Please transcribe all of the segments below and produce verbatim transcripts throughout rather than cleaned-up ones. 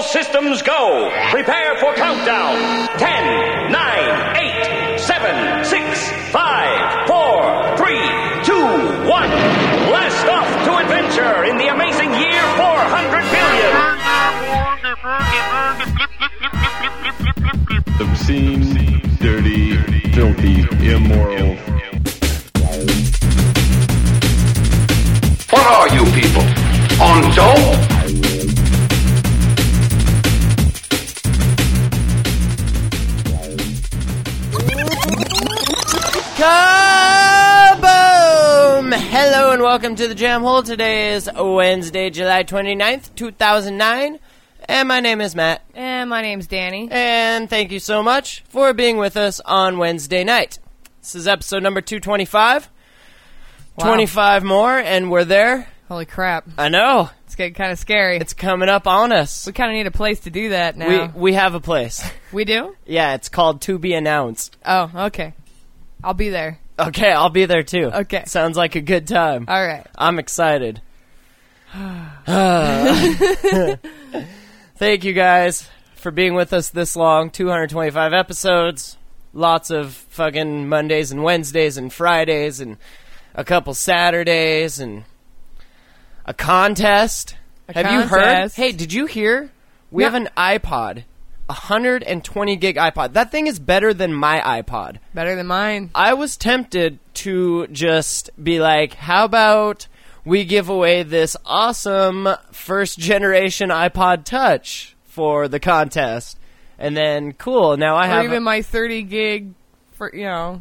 systems go. Prepare for countdown. Ten, nine, eight, seven, six, five, four, three, two, one. Blast off to adventure in the amazing year four hundred billion. Obscene, dirty, filthy, immoral. What are you people? On dope? Kaboom! Hello and welcome to the Jam Hole. Today is Wednesday, July twenty-ninth, two thousand nine. And my name is Matt. And my name's Danny. And thank you so much for being with us on Wednesday night. This is episode number two twenty-five. Wow. twenty-five more, and we're there. Holy crap. I know. It's getting kind of scary. It's coming up on us. We kind of need a place to do that now. We we have a place. We do? Yeah, it's called To Be Announced. Oh, okay. I'll be there. Okay, I'll be there too. Okay. Sounds like a good time. All right. I'm excited. Thank you guys for being with us this long. two hundred twenty-five episodes. Lots of fucking Mondays and Wednesdays and Fridays and a couple Saturdays and a contest. A Have contest. you heard? Hey, did you hear? We No. have an iPod. A one hundred twenty gig iPod. That thing is better than my iPod. Better than mine. I was tempted to just be like, how about we give away this awesome first generation iPod Touch for the contest? And then, cool, now I or have... even my thirty gig, for you know,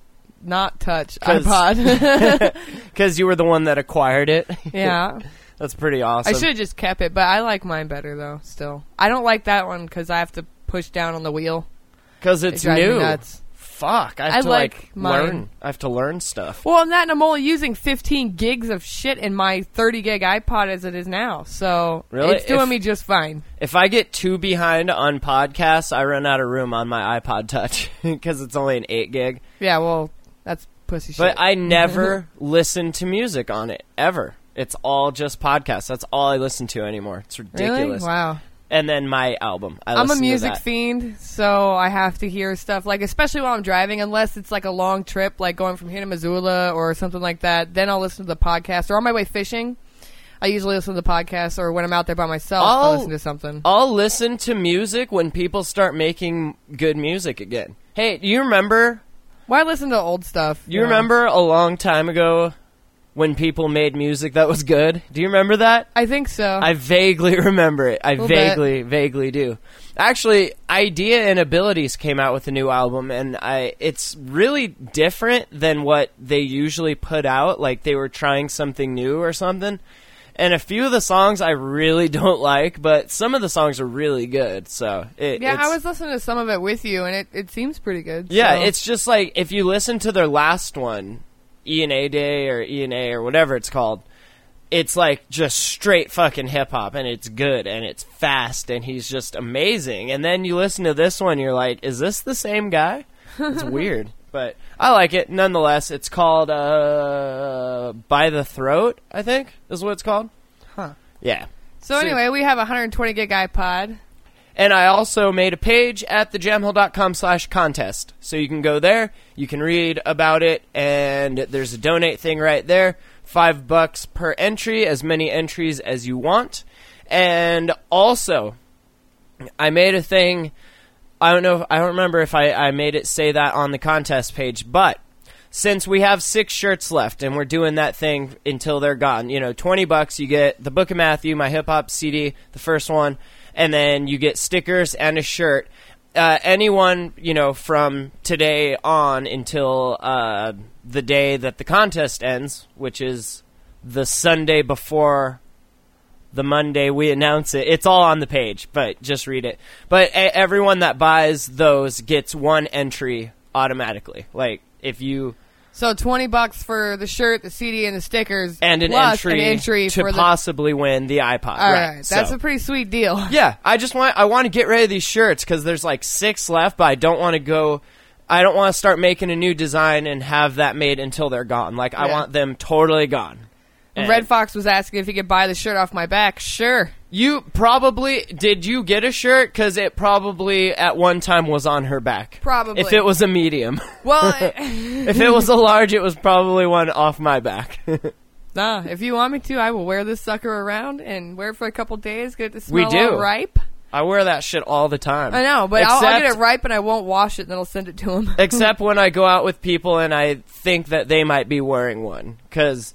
not touch 'Cause- iPod. Because you were the one that acquired it. Yeah. That's pretty awesome. I should have just kept it, but I like mine better, though, still. I don't like that one because I have to push down on the wheel. Because it's It drives me new. nuts. Fuck, I have I to, like like, mine. learn. I have to learn stuff. Well, and that, and I'm only using fifteen gigs of shit in my thirty gig iPod as it is now, so Really? it's doing If- me just fine. If I get too behind on podcasts, I run out of room on my iPod Touch because it's only an eight gig. Yeah, well, that's pussy shit. But I never listen to music on it, ever. It's all just podcasts. That's all I listen to anymore. It's ridiculous. Really? Wow. And then my album. I I'm a listen to music that. fiend, so I have to hear stuff, like, especially while I'm driving, unless it's like a long trip, like going from here to Missoula or something like that, then I'll listen to the podcast. Or on my way fishing, I usually listen to the podcast, or when I'm out there by myself, I'll, I'll- listen to something. I'll listen to music when people start making good music again. Hey, do you remember... Why listen to old stuff? You know? remember a long time ago when people made music that was good? Do you remember that? I think so. I vaguely remember it. I Little vaguely, vaguely do. Actually, Idea and Abilities came out with a new album, and I it's really different than what they usually put out. Like they were trying something new or something. And a few of the songs I really don't like, but some of the songs are really good. So it, yeah, it's, I was listening to some of it with you, and it, it seems pretty good. Yeah, so. it's just like if you listen to their last one, E and A Day or E and A or whatever it's called, it's like just straight fucking hip hop, and it's good and it's fast, and he's just amazing. And then you listen to this one, you're like, is this the same guy? It's weird, but I like it nonetheless. It's called uh, By the Throat, I think is what it's called. Huh. Yeah. So anyway, we have a one hundred twenty gig iPod. And I also made a page at thejamhole.com slash contest. So you can go there, you can read about it, and there's a donate thing right there. Five bucks per entry, as many entries as you want. And also, I made a thing, I don't know, I don't remember if I, I made it say that on the contest page, but since we have six shirts left, and we're doing that thing until they're gone, you know, twenty bucks, you get the Book of Matthew, my hip-hop C D, the first one, and then you get stickers and a shirt. Uh, anyone, you know, from today on until uh, the day that the contest ends, which is the Sunday before the Monday we announce it. It's all on the page, but just read it. But a- everyone that buys those gets one entry automatically. Like, if you... So twenty bucks for the shirt, the C D, and the stickers, And an plus entry, an entry to for the. possibly win the iPod. All right, right, that's so. a pretty sweet deal. Yeah, I just want I want to get rid of these shirts because there's like six left, but I don't want to go. I don't want to start making a new design and have that made until they're gone. Like I Yeah. want them totally gone. And Red Fox was asking if he could buy the shirt off my back. Sure. You probably did. You get a shirt because it probably at one time was on her back. Probably. If it was a medium. Well, I- If it was a large, it was probably one off my back. nah, if you want me to, I will wear this sucker around and wear it for a couple days, get it to smell We do. all ripe. I wear that shit all the time. I know, but I'll, I'll get Except- it ripe and I won't wash it and then I'll send it to him. Except when I go out with people and I think that they might be wearing one. Because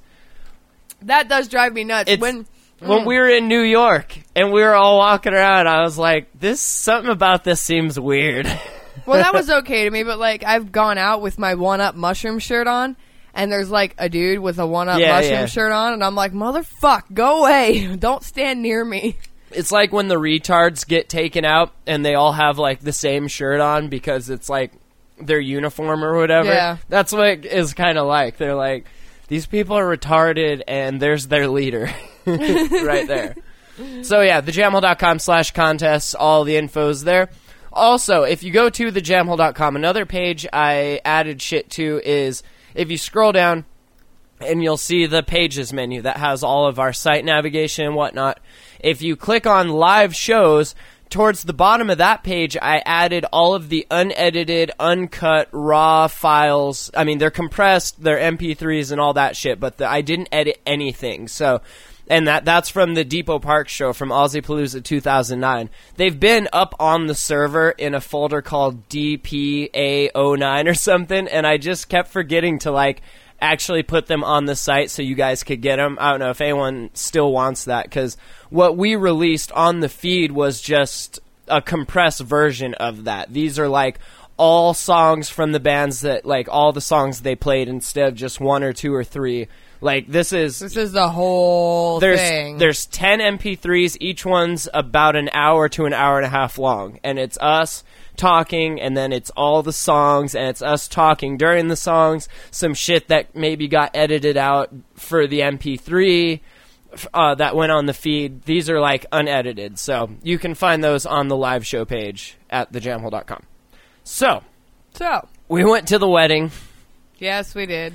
That does drive me nuts. it's when when mm. we were in New York and we were all walking around, I was like, "This something about this seems weird." Well, that was okay to me, but like I've gone out with my One Up mushroom shirt on, and there's like a dude with a One Up Yeah, mushroom yeah. shirt on, and I'm like, motherfuck, go away! Don't stand near me. It's like when the retards get taken out and they all have like the same shirt on because it's like their uniform or whatever. Yeah. That's what it is kind of like. They're like, these people are retarded and there's their leader right there. So yeah, thejamhole.com slash contests, all the info's there. Also, if you go to thejamhole dot com, another page I added shit to is if you scroll down and you'll see the pages menu that has all of our site navigation and whatnot. If you click on live shows, towards the bottom of that page, I added all of the unedited, uncut, raw files. I mean, they're compressed, they're M P threes and all that shit, but the, I didn't edit anything. So, and that that's from the Depot Park show from Aussiepalooza two thousand nine. They've been up on the server in a folder called D P A oh nine or something, and I just kept forgetting to, like, actually put them on the site so you guys could get them. I don't know if anyone still wants that, because what we released on the feed was just a compressed version of that. These are like all songs from the bands that, like, all the songs they played instead of just one or two or three. Like, this is... This is the whole there's, thing. There's ten M P threes. Each one's about an hour to an hour and a half long. And it's us talking, and then it's all the songs, and it's us talking during the songs. Some shit that maybe got edited out for the M P three uh, that went on the feed. These are, like, unedited. So you can find those on the live show page at the jamhole dot com. So, So, we went to the wedding. yes, we did.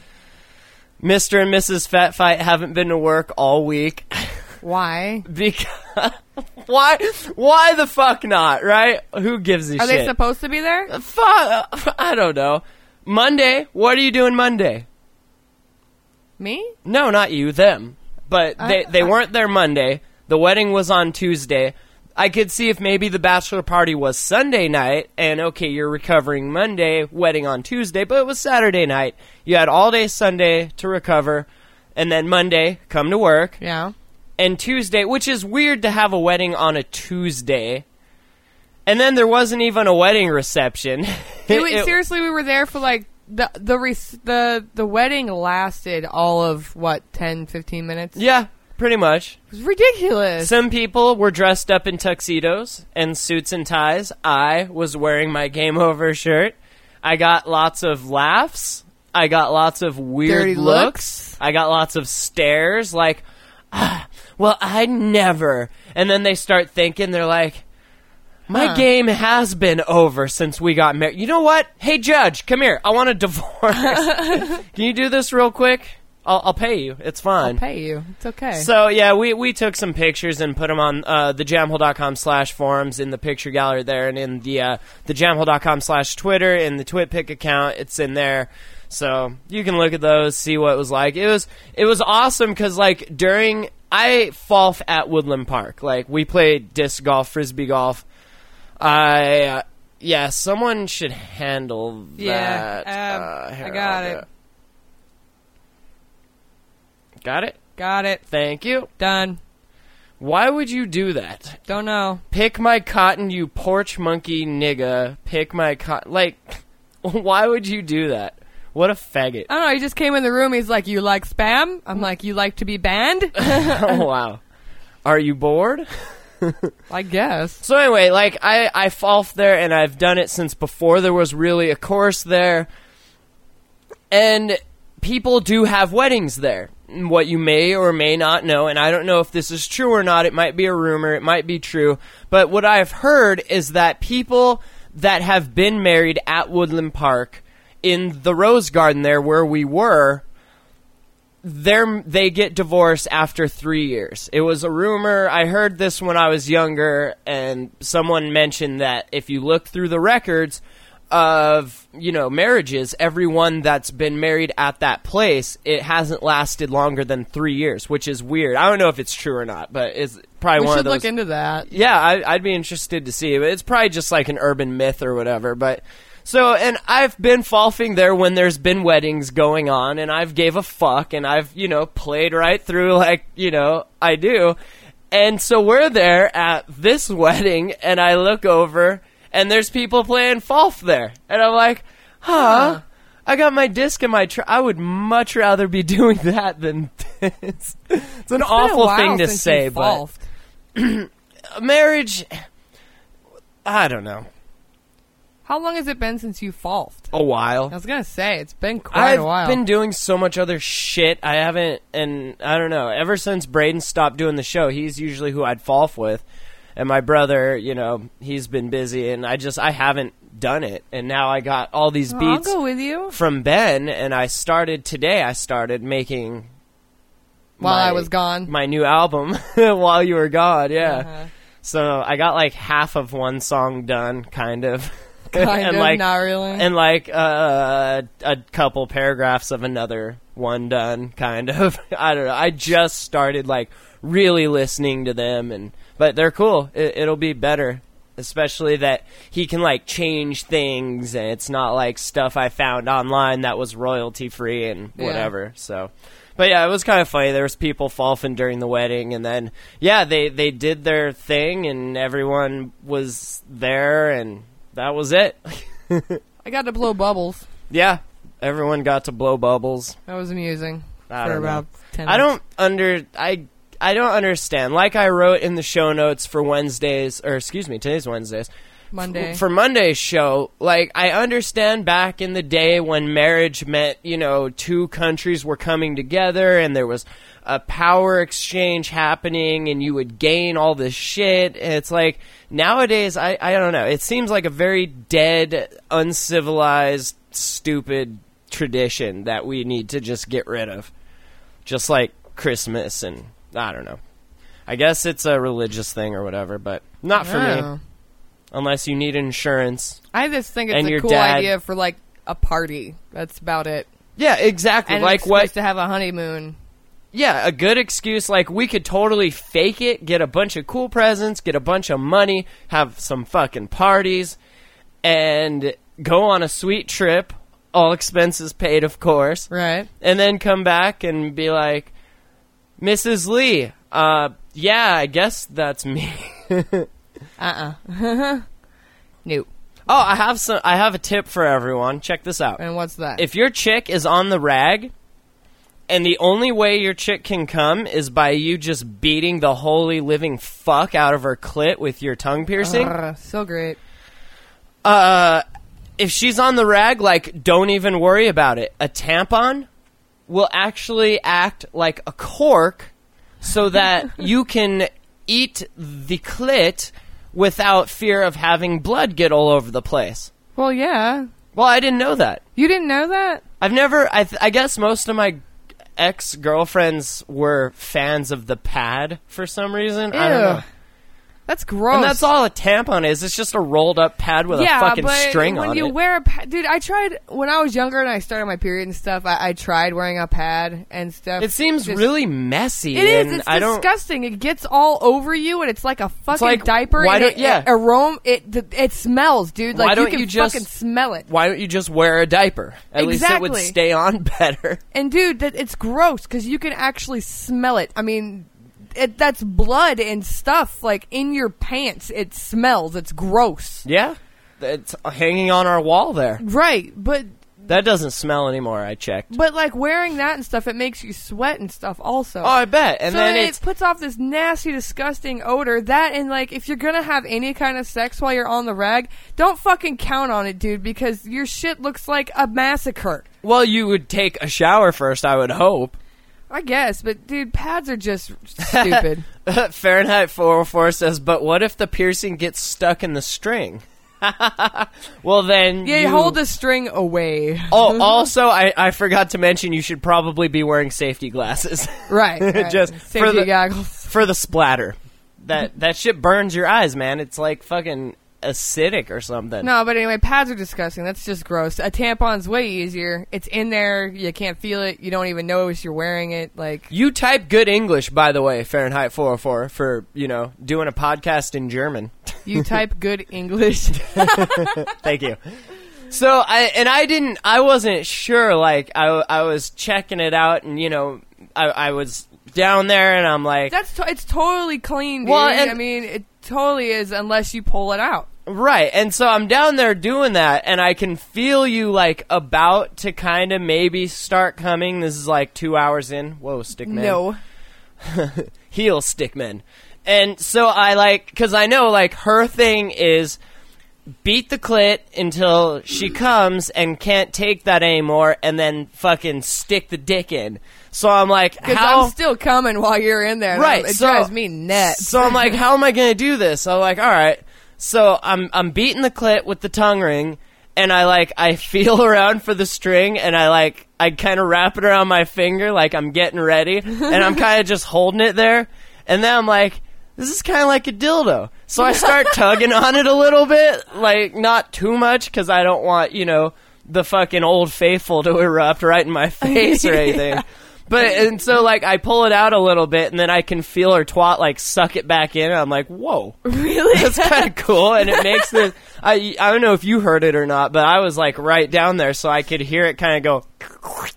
Mister and Missus Fat Fight haven't been to work all week. Why? Because why? Why the fuck not? Right? Who gives a Are shit? they supposed to be there? Fuck. I don't know. Monday. What are you doing Monday? Me? No, not you. Them. But they I- they I- weren't there Monday. The wedding was on Tuesday. I could see if maybe the bachelor party was Sunday night, and okay, you're recovering Monday, wedding on Tuesday, but it was Saturday night. You had all day Sunday to recover, and then Monday, come to work. Yeah. And Tuesday, which is weird to have a wedding on a Tuesday. And then there wasn't even a wedding reception. It was- It- seriously, we were there for like the the res- the the wedding lasted all of what ten, fifteen minutes. yeah, pretty much. It was ridiculous. Some people were dressed up in tuxedos and suits and ties. I was wearing my Game Over shirt. I got lots of laughs. I got lots of weird Dirty looks. looks. I got lots of stares like, ah, well, I never. And then they start thinking, they're like, my Huh. game has been over since we got married. You know what? Hey, judge, come here. I want a divorce. Can you do this real quick? I'll, I'll pay you. It's fine. I'll pay you. It's okay. So, yeah, we, we took some pictures and put them on uh, the jamhole dot com slash forums in the picture gallery there, and in the uh, the jamhole dot com slash Twitter, in the TwitPic account, it's in there. So you can look at those, see what it was like. It was it was awesome because, like, during... I golf at Woodland Park. Like, we played disc golf, frisbee golf. I... Uh, yeah, someone should handle that. Yeah, um, Uh, here, I got I'll do it. Got it? Got it. Thank you. Done. Why would you do that? Don't know. Pick my cotton, you porch monkey nigga. Pick my cotton. Like, why would you do that? What a faggot. I don't know. He just came in the room. He's like, "You like spam?" I'm like, "You like to be banned?" Oh, wow. Are you bored? I guess. So anyway, like, I, I golf there, and I've done it since before there was really a course there. And people do have weddings there. What you may or may not know, and I don't know if this is true or not, it might be a rumor, it might be true, but what I've heard is that people that have been married at Woodland Park, in the Rose Garden there where we were, they're, they get divorced after three years. It was a rumor. I heard this when I was younger, and someone mentioned that if you look through the records of, you know, marriages, everyone that's been married at that place, it hasn't lasted longer than three years, which is weird. I don't know if it's true or not, but it's probably We one should of those. look into that. Yeah, I, I'd be interested to see. But it's probably just like an urban myth or whatever. But so, and I've been falfing there when there's been weddings going on, and I've gave a fuck, and I've, you know, played right through like, you know, I do. And so we're there at this wedding, and I look over, and there's people playing Falf there. And I'm like, huh, I got my disc in my tr- I would much rather be doing that than this. It's an It's awful been a while thing to since say, you but falfed. marriage, I don't know. How long has it been since you falfed? A while. I was gonna say it's been quite I've a while. been doing so much other shit. I haven't, and I don't know. Ever since Braden stopped doing the show, he's usually who I'd falf with. And my brother, you know, he's been busy, and I just, I haven't done it. And now I got all these Oh, I'll beats go with you. from Ben, and I started today. I started making While my- I was gone. my new album while you were gone. Yeah. Uh-huh. So I got like half of one song done, kind of. Kind and of, like, not really. and like uh, a couple paragraphs of another one done, kind of. I don't know. I just started like really listening to them, and but they're cool. It, it'll be better, especially that he can like change things, and it's not like stuff I found online that was royalty free and Yeah. whatever. So. But yeah, it was kind of funny. There was people falfing during the wedding, and then yeah, they they did their thing, and everyone was there, and that was it. I got to blow bubbles. Yeah, everyone got to blow bubbles. That was amusing I for don't know. about ten I minutes. don't under I I don't understand. Like I wrote in the show notes for Wednesdays, or excuse me, today's Wednesdays. Monday. For Monday's show, like, I understand back in the day when marriage meant, you know, two countries were coming together and there was a power exchange happening and you would gain all this shit. And it's like, nowadays, I, I don't know. It seems like a very dead, uncivilized, stupid tradition that we need to just get rid of. Just like Christmas and, I don't know. I guess it's a religious thing or whatever, but not for me. Oh. Unless you need insurance. I just think it's And a your cool dad- idea for like a party. That's about it. Yeah, exactly. And like it's what? supposed to have a honeymoon. Yeah, a good excuse. Like, we could totally fake it, get a bunch of cool presents, get a bunch of money, have some fucking parties, and go on a sweet trip. All expenses paid, of course. Right. And then come back and be like, Missus Lee, uh, yeah, I guess that's me. Uh-uh. Nope. Oh, I have some. I have a tip for everyone. Check this out. And what's that? If your chick is on the rag, and the only way your chick can come is by you just beating the holy living fuck out of her clit with your tongue piercing, Ugh, so great. uh, if she's on the rag, like, don't even worry about it. A tampon will actually act like a cork so that you can eat the clit without fear of having blood get all over the place. Well, yeah. Well, I didn't know that. You didn't know that? I've never, I, th- I guess most of my ex-girlfriends were fans of the pad for some reason. I don't Ew. know. That's gross. And that's all a tampon is. It's just a rolled up pad with yeah, a fucking but string when on you it. wear a pad, dude, I tried when I was younger and I started my period and stuff. I, I tried wearing a pad and stuff. It seems Just- really messy. It is. and It's I don't. disgusting. It gets all over you, and it's like a fucking like, diaper. why and don't- it, yeah. it aroma. It th- it smells, dude. Like Why don't you can you just- fucking smell it. Why don't you just wear a diaper? At least it would Exactly. stay on better. And dude, that it's gross because you can actually smell it. I mean, it, that's blood and stuff like in your pants. It smells. It's gross. Yeah, it's hanging on our wall there. Right, but That doesn't smell anymore. I checked. but like wearing that and stuff, it makes you sweat and stuff also. Oh, I bet. And so then it it's puts off this nasty, disgusting odor. That and like, if you're gonna have any kind of sex while you're on the rag, don't fucking count on it, dude, because your shit looks like a massacre. well, you would take a shower first. I would hope. I guess, but dude, pads are just stupid. Fahrenheit four oh four says, but what if the piercing gets stuck in the string? Well, then Yeah, you hold the string away. Oh, also, I, I forgot to mention you should probably be wearing safety glasses. Right. right. Just Safety for the, goggles. for the splatter. That that shit burns your eyes, man. It's like fucking acidic or something. No, but anyway, pads are disgusting. That's just gross. A tampon's way easier. It's in there. You can't feel it. You don't even notice you're wearing it. Like You type good English, by the way, Fahrenheit four oh four, for, you know, doing a podcast in German. you type good English. Thank you. So, I and I didn't, I wasn't sure, like, I, I was checking it out, and, you know, I, I was down there, and I'm like... That's to- it's totally clean, dude. Well, and- I mean, it totally is unless you pull it out. Right, and so I'm down there doing that, and I can feel you, like, about to kind of maybe start coming. This is, like, two hours in. Whoa, Stickman. No. Heel Stickman. And so I, like, because I know, like, her thing is beat the clit until she comes and can't take that anymore, and then fucking stick the dick in. So I'm like, Because how... I'm still coming while you're in there. Right, It so- drives me nuts. So I'm like, how am I going to do this? So I'm like, all right. So I'm I'm beating the clit with the tongue ring, and I like I feel around for the string, and I like I kind of wrap it around my finger like I'm getting ready, and I'm kind of just holding it there, and then I'm like, this is kind of like a dildo. So I start tugging on it a little bit, like not too much, because I don't want, you know, the fucking Old Faithful to erupt right in my face or anything. But, and so, like, I pull it out a little bit, and then I can feel her twat, like, suck it back in, and I'm like, whoa. Really? That's kind of cool, and it makes the... I, I don't know if you heard it or not, but I was, like, right down there, so I could hear it kind of go...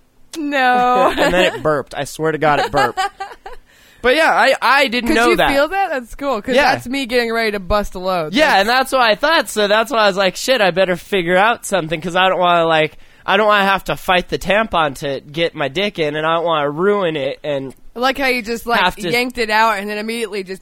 No. And then it burped. I swear to God, it burped. But, yeah, I, I didn't Could know you that. feel that? That's cool, because Yeah. that's me getting ready to bust a load. Yeah, and that's what I thought, so that's why I was like, shit, I better figure out something, because I don't want to, like... I don't want to have to fight the tampon to get my dick in, and I don't want to ruin it, and... I like how you just, like, Have to- yanked it out and then immediately just...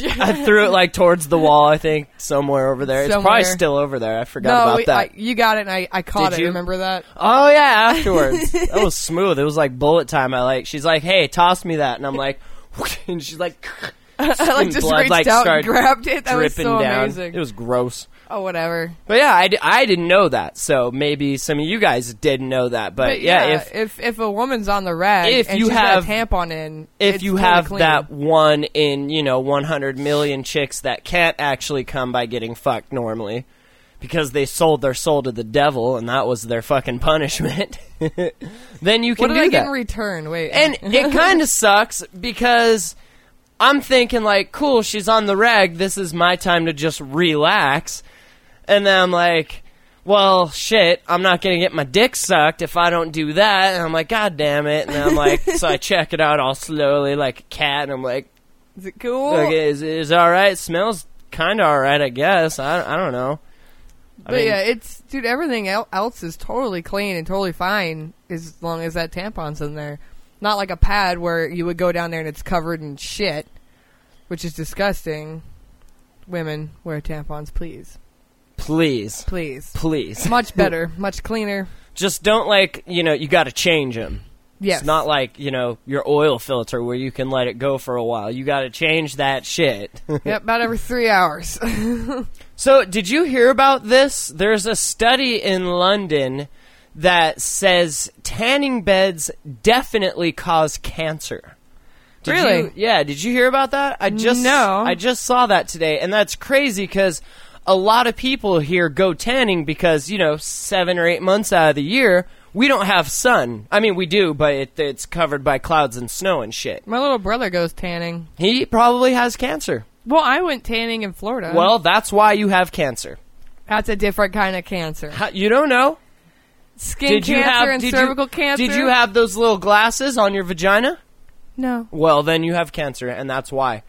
I threw it, like, towards the wall, I think, somewhere over there. It's Somewhere. probably still over there. I forgot No, about we, that. I, you got it, and I, I caught Did it. you? Remember that? Oh, yeah, afterwards. That was smooth. It was like bullet time. I like, she's like, hey, toss me that. And I'm like, and she's like, I like just blood, reached like, out and started grabbed it. That was dripping so down. amazing. It was gross. Oh, whatever. But yeah, I, d- I didn't know that. So maybe some of you guys didn't know that. But, But yeah, yeah, if if if a woman's on the rag if and you she's have- got a tampon in, if it's you totally have clean. that one in, you know, one hundred million chicks that can't actually come by getting fucked normally because they sold their soul to the devil and that was their fucking punishment, then you can what do did I that. get in return? Wait, And it kind of sucks because I'm thinking like, cool, she's on the rag. This is my time to just relax. And then I'm like, well, shit, I'm not going to get my dick sucked if I don't do that. And I'm like, God damn it. And then I'm like, so I check it out all slowly like a cat. And I'm like, is it cool? okay, is, is it all right? It smells kind of all right, I guess. I, I don't know. I But mean, yeah, it's dude. Everything el- else is totally clean and totally fine as long as that tampon's in there. Not like a pad where you would go down there and it's covered in shit, which is disgusting. Women, wear tampons, please, please, please. please. Much better, much cleaner. Just don't like, you know, you got to change them. Yes, It's not like, you know, your oil filter where you can let it go for a while. You got to change that shit. Yep, about every three hours. So, did you hear about this? There's a study in London that says tanning beds definitely cause cancer. Did Really? You, yeah, did you hear about that? I just No. I just saw that today, and that's crazy because a lot of people here go tanning because, you know, seven or eight months out of the year, we don't have sun. I mean, we do, but it, it's covered by clouds and snow and shit. My little brother goes tanning. He probably has cancer. Well, I went tanning in Florida. Well, that's why you have cancer. that's a different kind of cancer. How, you don't know? Skin Did you cancer have and did cervical you, cancer. Did you have those little glasses on your vagina? No. Well, then you have cancer, and that's why.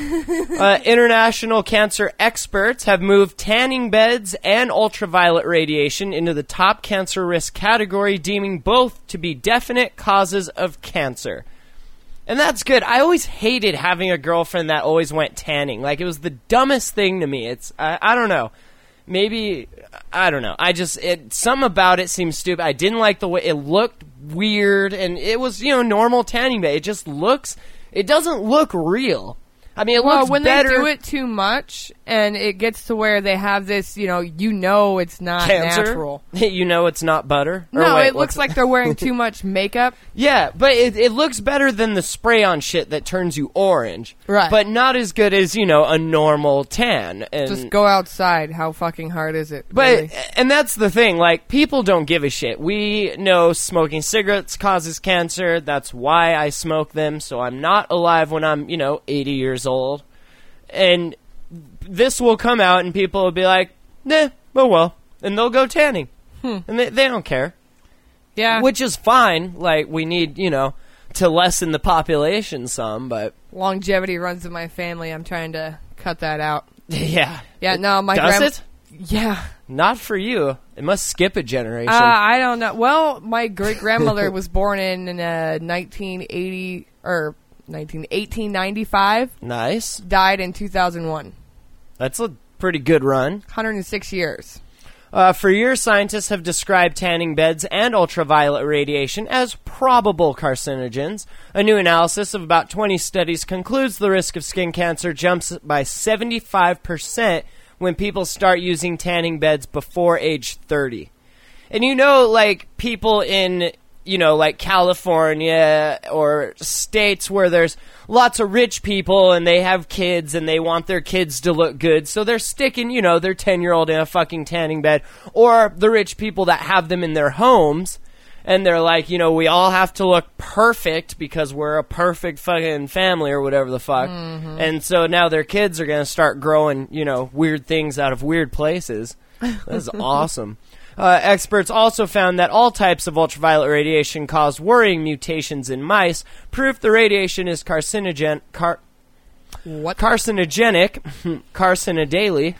uh, international cancer experts have moved tanning beds and ultraviolet radiation into the top cancer risk category, deeming both to be definite causes of cancer. And that's good. I always hated having a girlfriend that always went tanning. Like, it was the dumbest thing to me. It's, I, I don't know. Maybe, I don't know. I just, it, something about it seemed stupid. I didn't like the way it looked weird, and it was, you know, normal tanning bed. It just looks, it doesn't look real. I mean, it Well, looks when better. they do it too much, and it gets to where they have this, you know, you know, it's not Cancer? natural. You know it's not butter? Or No, wait, it looks what's- like they're wearing too much makeup. Yeah, but it, it looks better than the spray-on shit that turns you orange. Right. But not as good as, you know, a normal tan. And Just go outside. How fucking hard is it? But really? and that's the thing, like, people don't give a shit. We know smoking cigarettes causes cancer. That's why I smoke them, so I'm not alive when I'm, you know, eighty years old. And this will come out and people will be like, nah, oh well. And they'll go tanning. Hmm. And they, they don't care. yeah, Which is fine. Like, we need, you know, to lessen the population some, but longevity runs in my family. I'm trying to cut that out. yeah. Yeah, no, my Does grandma. it? Yeah, Not for you. It must skip a generation. uh, I don't know. Well, my great grandmother was born in, in uh, nineteen eighty or nineteen eighteen ninety-five. Nice. Died in two thousand one. That's a pretty good run. one hundred six years. Uh, for years, scientists have described tanning beds and ultraviolet radiation as probable carcinogens. A new analysis of about twenty studies concludes the risk of skin cancer jumps by seventy-five percent when people start using tanning beds before age thirty. And you know, like, people in, you know, like California or states where there's lots of rich people and they have kids and they want their kids to look good, so they're sticking, you know, their ten-year-old in a fucking tanning bed. Or the rich people that have them in their homes and they're like, you know, we all have to look perfect because we're a perfect fucking family or whatever the fuck. Mm-hmm. And so now their kids are going to start growing, you know, weird things out of weird places. That's awesome. Uh, experts also found that all types of ultraviolet radiation cause worrying mutations in mice, proof the radiation is carcinogen, car, What? carcinogenic, carcinodally.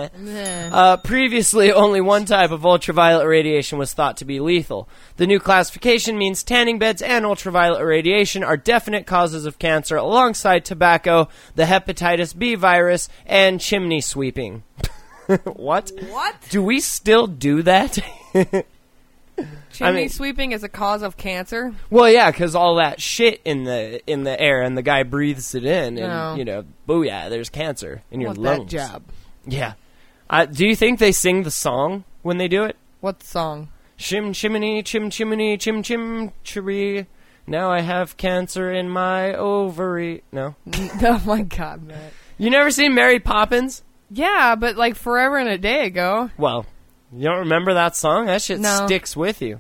uh, previously, only one type of ultraviolet radiation was thought to be lethal. The new classification means tanning beds and ultraviolet radiation are definite causes of cancer alongside tobacco, the hepatitis B virus, and chimney sweeping. What? What? Do we still do that? Chimney mean- sweeping is a cause of cancer? Well, yeah, because all that shit in the in the air, and the guy breathes it in, and No. you know, booyah, there's cancer in your Want lungs. that job. Yeah. Uh, do you think they sing the song when they do it? What song? Shim chimney, chim chimney, chim chim chiree. Now I have cancer in my ovary. No, Oh my god, Matt. you never seen Mary Poppins? Yeah, but like forever and a day ago. Well, you don't remember that song? That shit No. sticks with you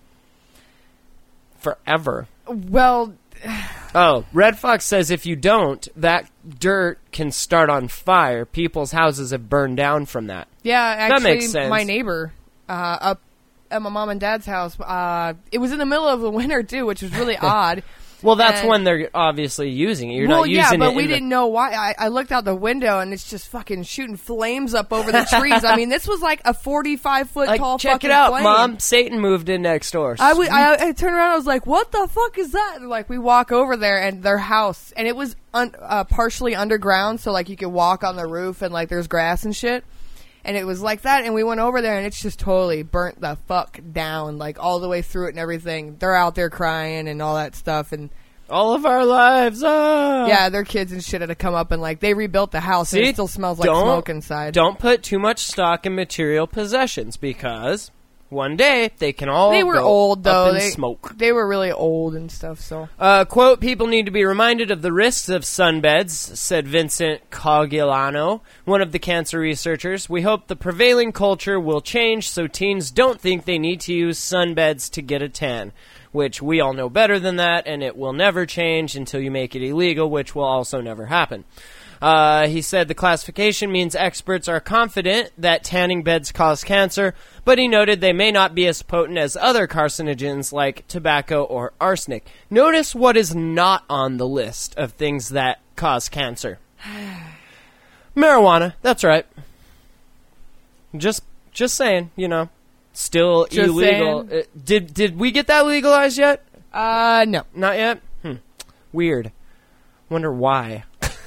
forever. Well, Oh, Red Fox says if you don't, that dirt can start on fire. People's houses have burned down from that. yeah, actually, makes sense. my neighbor uh, up at my mom and dad's house, uh, it was in the middle of the winter too, which was really odd. Well, that's And- when they're obviously using it. You're well, not yeah, using but it we in the- didn't know why. I, I looked out the window and it's just fucking shooting flames up over the trees. I mean, this was like a forty-five foot Like, tall check fucking it out, flame. Mom. Satan moved in next door. I, w- I, I turned around. I was like, "What the fuck is that?" And like we walk over there, and their house, and it was un- uh, partially underground, so like you could walk on the roof, and like there's grass and shit, and it was like that. And we went over there, and it's just totally burnt the fuck down, like all the way through it and everything. They're out there crying and all that stuff, and All of our lives. Ah. yeah, their kids and shit had to come up and like they rebuilt the house, See? and it still smells like Don't- smoke inside. Don't put too much stock in material possessions because one day they can all They were go old though. up in They smoke. They were really old and stuff. So Uh, quote, people need to be reminded of the risks of sunbeds, said Vincent Cogilano, one of the cancer researchers. We hope the prevailing culture will change so teens don't think they need to use sunbeds to get a tan, which we all know better than that, and it will never change until you make it illegal, which will also never happen. Uh, he said the classification means experts are confident that tanning beds cause cancer, but he noted they may not be as potent as other carcinogens like tobacco or arsenic. Notice what is not on the list of things that cause cancer. Marijuana, that's right. Just just saying, you know, still Just illegal. saying. Uh, did did we get that legalized yet? uh no. Not yet? Hmm. Weird. Wonder why.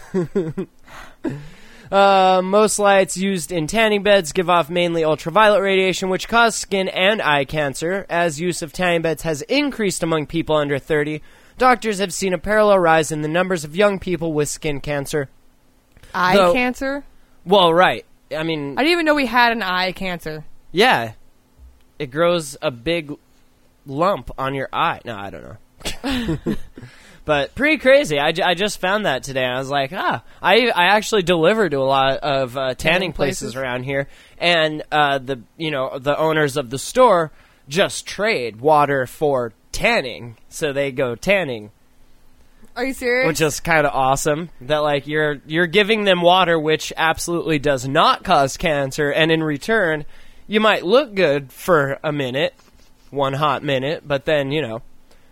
uh, most lights used in tanning beds give off mainly ultraviolet radiation, which cause skin and eye cancer. As use of tanning beds has increased among people under thirty, doctors have seen a parallel rise in the numbers of young people with skin cancer. Eye Though- cancer? Well, right. I mean, I didn't even know we had an eye cancer. yeah. It grows a big lump on your eye. No, I don't know. But pretty crazy. I, j- I just found that today. I was like, ah. I I actually deliver to a lot of uh, tanning Tanning places places? around here, and uh, the you know the owners of the store just trade water for tanning, so they go tanning, Are you serious? which is kind of awesome. That like you're you're giving them water which absolutely does not cause cancer, and in return, you might look good for a minute, one hot minute, but then you know.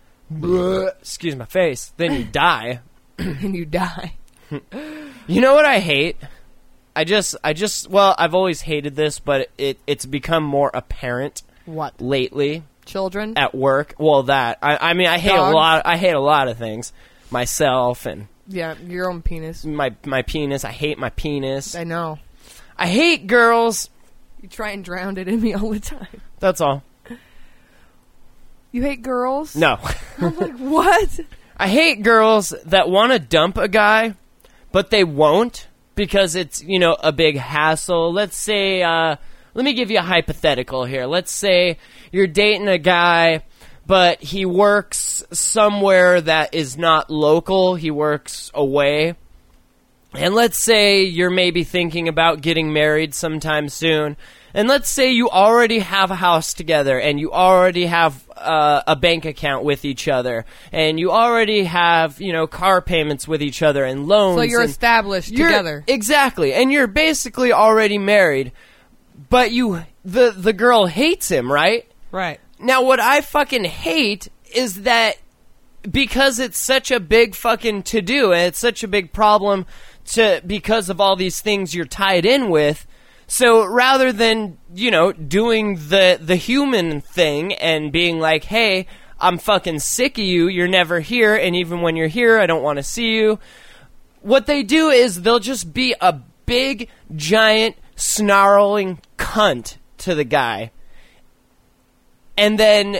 Excuse my face. Then you die. and you die. You know what I hate? I just, I just, well, I've always hated this, but it, it's become more apparent What? lately Children? at work. Well, that I, I mean, I hate Dogs? a lot. I hate a lot of things. Myself and Yeah, your own penis. my my penis. I hate my penis. I know. I hate girls. You try and drown it in me all the time. That's all. You hate girls? No. I'm like, what? I hate girls that want to dump a guy, but they won't because it's, you know, a big hassle. Let's say, uh, let me give you a hypothetical here. Let's say you're dating a guy, but he works somewhere that is not local. He works away. And let's say you're maybe thinking about getting married sometime soon. And let's say you already have a house together and you already have uh, a bank account with each other and you already have, you know, car payments with each other and loans. So you're and established you're- together. Exactly. And you're basically already married. But you the the girl hates him, right? Right. Now what I fucking hate is that because it's such a big fucking to-do and it's such a big problem to because of all these things you're tied in with. So rather than, you know, doing the the human thing and being like, hey, I'm fucking sick of you, you're never here, and even when you're here, I don't want to see you. What they do is they'll just be a big, giant, snarling cunt to the guy. And then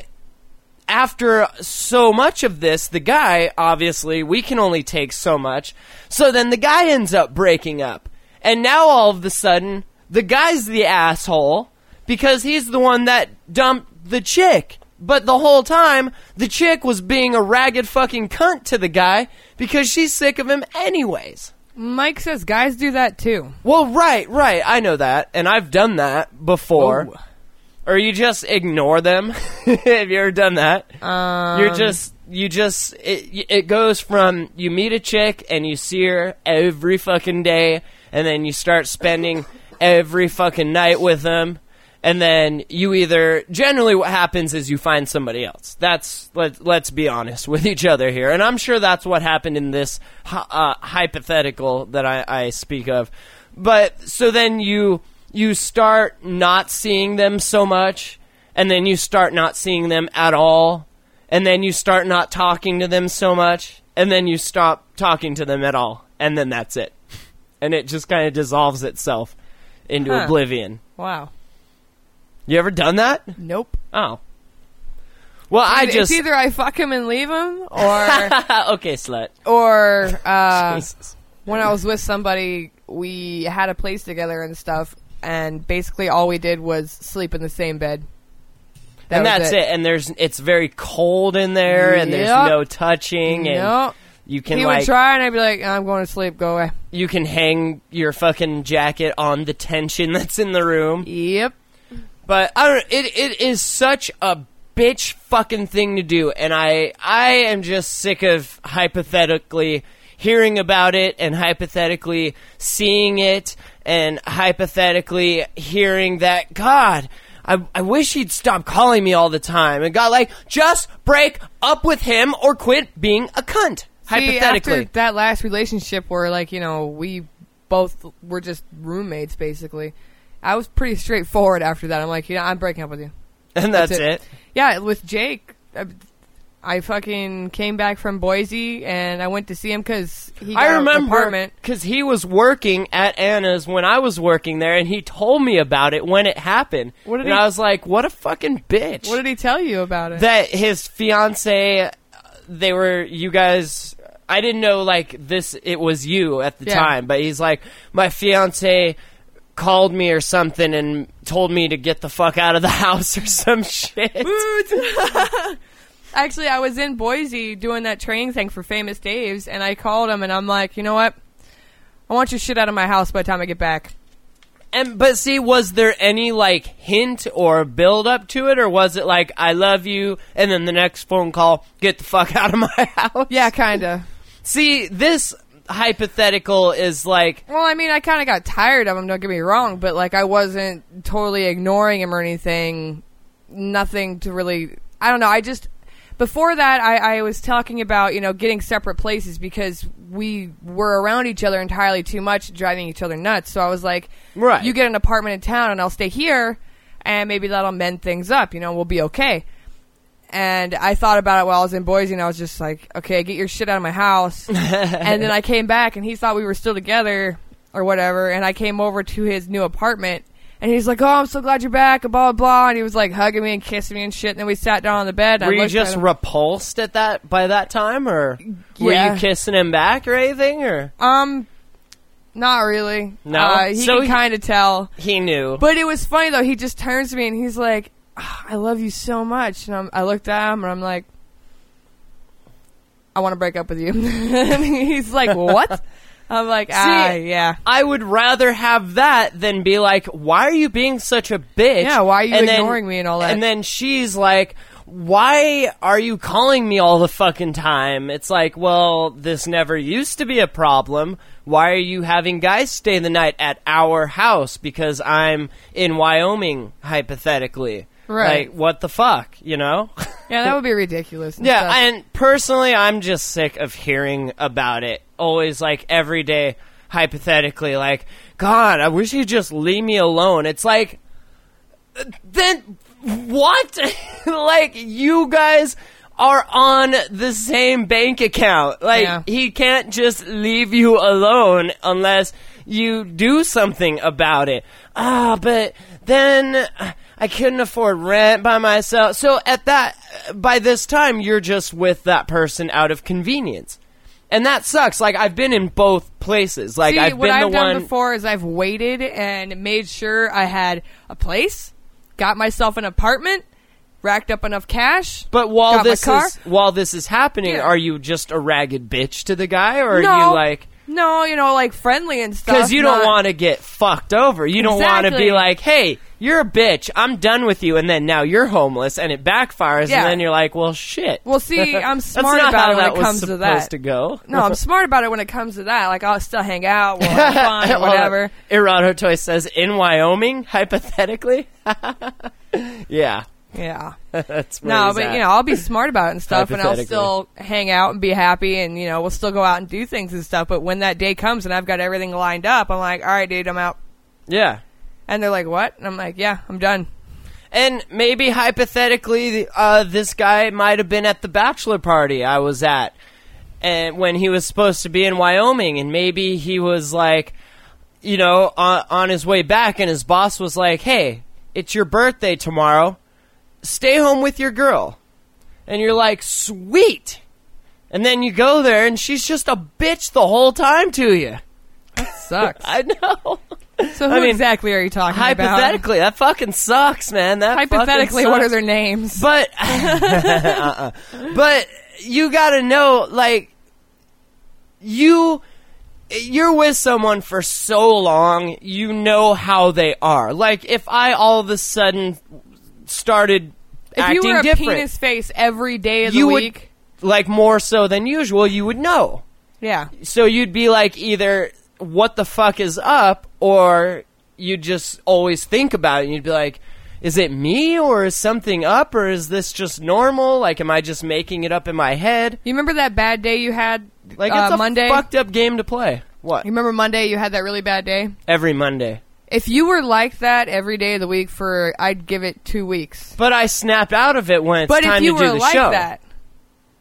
after so much of this, the guy, obviously, we can only take so much. So then the guy ends up breaking up. And now all of a sudden, the guy's the asshole because he's the one that dumped the chick. But the whole time, the chick was being a ragged fucking cunt to the guy because she's sick of him anyways. Mike says guys do that too. Well, right, right. I know that. And I've done that before. Oh. Or you just ignore them. Have you ever done that? Um, You're just, you just, it, it goes from you meet a chick and you see her every fucking day, and then you start spending every fucking night with them, and then you either, generally what happens is you find somebody else. That's, let, let's be honest with each other here. And I'm sure that's what happened in this uh, hypothetical that I, I speak of. But, so then you... You start not seeing them so much, and then you start not seeing them at all, and then you start not talking to them so much, and then you stop talking to them at all, and then that's it. And it just kind of dissolves itself into Huh. oblivion. Wow. You ever done that? Nope. Oh. Well, I It's just... either I fuck him and leave him, or okay, slut. or uh, Jesus. when I was with somebody, we had a place together and stuff, and basically all we did was sleep in the same bed. That And was that's it. And there's it's very cold in there, and there's Yep. no touching, and Nope. you can He like... would try, and I'd be like, I'm going to sleep. Go away. You can hang your fucking jacket on the tension that's in the room. Yep. But I don't it it is such a bitch fucking thing to do, and I I am just sick of hypothetically hearing about it and hypothetically seeing it and hypothetically hearing that, God, I, I wish he'd stop calling me all the time. And God, like, just break up with him or quit being a cunt. See, Hypothetically. after that last relationship where, like, you know, we both were just roommates, basically, I was pretty straightforward after that. I'm like, you know, I'm breaking up with you. And that's, That's it. it. Yeah, with Jake, I, I fucking came back from Boise, and I went to see him because he got I an remember apartment. because he was working at Anna's when I was working there, and he told me about it when it happened. What did and he- I was like, "What a fucking bitch!" What did he tell you about it? that his fiance they were, you guys, I didn't know, like, this, it was you at the Yeah. time, but he's like, my fiance called me or something and told me to get the fuck out of the house or some shit. Actually, I was in Boise doing that training thing for Famous Dave's, and I called him, and I'm like, you know what? I want your shit out of my house by the time I get back. And but see, was there any like hint or build up to it, or was it like I love you, and then the next phone call, get the fuck out of my house? Yeah, kind of. See, this hypothetical is like, Well, I mean, I kind of got tired of him, don't get me wrong, but, like, I wasn't totally ignoring him or anything. Nothing to really... I don't know, I just... Before that, I, I was talking about, you know, getting separate places because we were around each other entirely too much, driving each other nuts. So I was like, Right. you get an apartment in town and I'll stay here, and maybe that'll mend things up, you know, we'll be okay. And I thought about it while I was in Boise, and I was just like, okay, get your shit out of my house. And then I came back, and he thought we were still together or whatever, and I came over to his new apartment, and he's like, oh, I'm so glad you're back, and blah, blah, blah. And he was like hugging me and kissing me and shit, and then we sat down on the bed. And were I you looked just at him. repulsed at that by that time, or were Yeah. you kissing him back or anything, or Um, not really. No? Uh, he So can he- kind of tell. he knew? But it was funny, though. He just turns to me, and he's like, oh, I love you so much. And I'm, I looked at him, and I'm like, I want to break up with you. And he's like, what? I'm like, ah, See, yeah. I would rather have that than be like, why are you being such a bitch? Yeah, why are you And then- ignoring me and all that? And then she's like, why are you calling me all the fucking time? It's like, well, this never used to be a problem. Why are you having guys stay the night at our house? Because I'm in Wyoming, hypothetically. Right. Like, what the fuck, you know? Yeah, that would be ridiculous. and Yeah, stuff. and personally, I'm just sick of hearing about it. Always, like, every day, hypothetically, like, God, I wish you'd just leave me alone. It's like, uh, then what? Like, you guys are on the same bank account. Like, Yeah. he can't just leave you alone unless you do something about it. Ah, but then I couldn't afford rent by myself. So at that, by this time, you're just with that person out of convenience. And that sucks. Like, I've been in both places. Like, See, I've what been I've the done one... before is I've waited and made sure I had a place, got myself an apartment, racked up enough cash. But while got my this car. is while this is happening, Yeah. are you just a ragged bitch to the guy, or no, are you like... no, you know, like friendly and stuff. Because you don't not- want to get fucked over. You don't want to Exactly. be like, hey, you're a bitch. I'm done with you. And then now you're homeless and it backfires. Yeah. And then you're like, well, shit. Well, see, I'm That's smart not about how it when that it was comes to supposed that. to go. No, I'm smart about it when it comes to that. Like, I'll still hang out, we'll have fun, or whatever. Erado Toy says, in Wyoming, hypothetically? Yeah. Yeah. That's where No, he's but, at. you know, I'll be smart about it and stuff, and I'll Hypothetically. still hang out and be happy, and, you know, we'll still go out and do things and stuff. But when that day comes and I've got everything lined up, I'm like, all right, dude, I'm out. Yeah. And they're like, what? And I'm like, yeah, I'm done. And maybe hypothetically, uh, this guy might have been at the bachelor party I was at, and when he was supposed to be in Wyoming, and maybe he was like, you know, on, on his way back, and his boss was like, "Hey, it's your birthday tomorrow. Stay home with your girl." And you're like, "Sweet." And then you go there, and she's just a bitch the whole time to you. That sucks. I know. So who I mean, exactly are you talking about? Hypothetically, that fucking sucks, man. That Hypothetically, fucking what are sucks. their names? But, uh-uh. But you gotta know, like, you, you're with someone for so long, you know how they are. Like, if I all of a sudden started if acting you were a different, penis face every day of the you week, would, like, more so than usual, you would know. yeah. So you'd be like, either, what the fuck is up, or you just always think about it, and you'd be like, is it me, or is something up, or is this just normal? Like, am I just making it up in my head? You remember that bad day you had Like, uh, it's a Monday? fucked up game to play. What? You remember Monday you had that really bad day? Every Monday. If you were like that every day of the week for, I'd give it two weeks. But I snapped out of it when it's But time if you to do were the like show. that,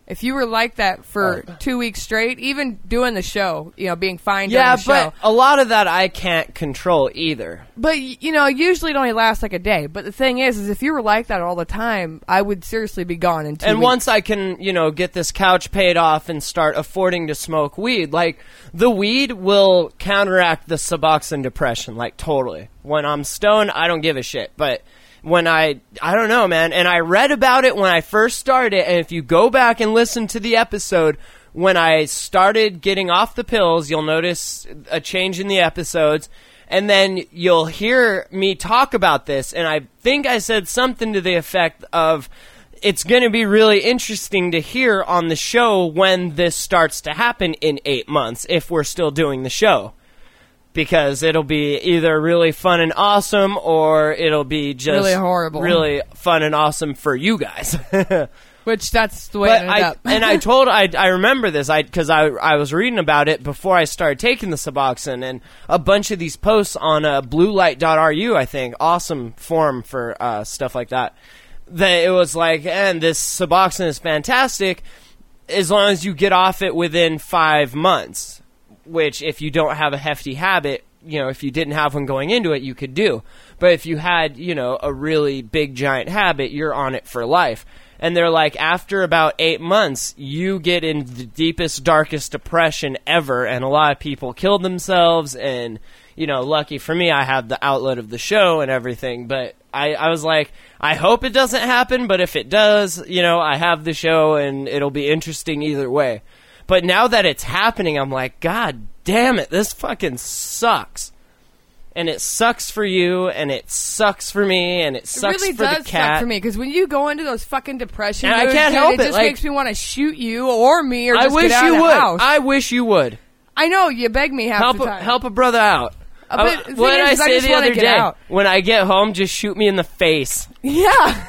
If you were like that for Oh. two weeks straight, even doing the show, you know, being fine Yeah, during the show. but a lot of that I can't control either. But, y- you know, usually it only lasts like a day. But the thing is, is if you were like that all the time, I would seriously be gone in two And weeks. once I can, you know, get this couch paid off and start affording to smoke weed, like, the weed will counteract the Suboxone depression, like, totally. When I'm stoned, I don't give a shit. But when I, I don't know, man. And I read about it when I first started, and if you go back and listen to the episode, when I started getting off the pills, you'll notice a change in the episodes. And then you'll hear me talk about this, and I think I said something to the effect of, it's going to be really interesting to hear on the show when this starts to happen in eight months, if we're still doing the show. Because it'll be either really fun and awesome, or it'll be just Really horrible. really fun and awesome for you guys. Which that's the way But it I ended up. and I told I I remember this I because I I was reading about it before I started taking the Suboxone, and a bunch of these posts on uh, blue light dot r u, I think, awesome forum for uh, stuff like that. That it was like, and this Suboxone is fantastic as long as you get off it within five months. Which, if you don't have a hefty habit, you know, if you didn't have one going into it, you could do. But if you had, you know, a really big giant habit, you're on it for life. And they're like, after about eight months, you get in the deepest, darkest depression ever. And a lot of people killed themselves. And, you know, lucky for me, I had the outlet of the show and everything. But I, I was like, I hope it doesn't happen. But if it does, you know, I have the show and it'll be interesting either way. But now that it's happening, I'm like, God damn it, this fucking sucks. And it sucks for you, and it sucks for me, and it It sucks really for does the cat. suck for me, because when you go into those fucking depression And I moods, can't dude, help it it, just like- makes me want to shoot you or me or I just wish get out you of the would. house. I wish you would. I know, you beg me half Help the a, time. help a brother out. Uh, I- but the what thing did is, I I say just the wanna other get day? out. When I get home, just shoot me in the face. Yeah.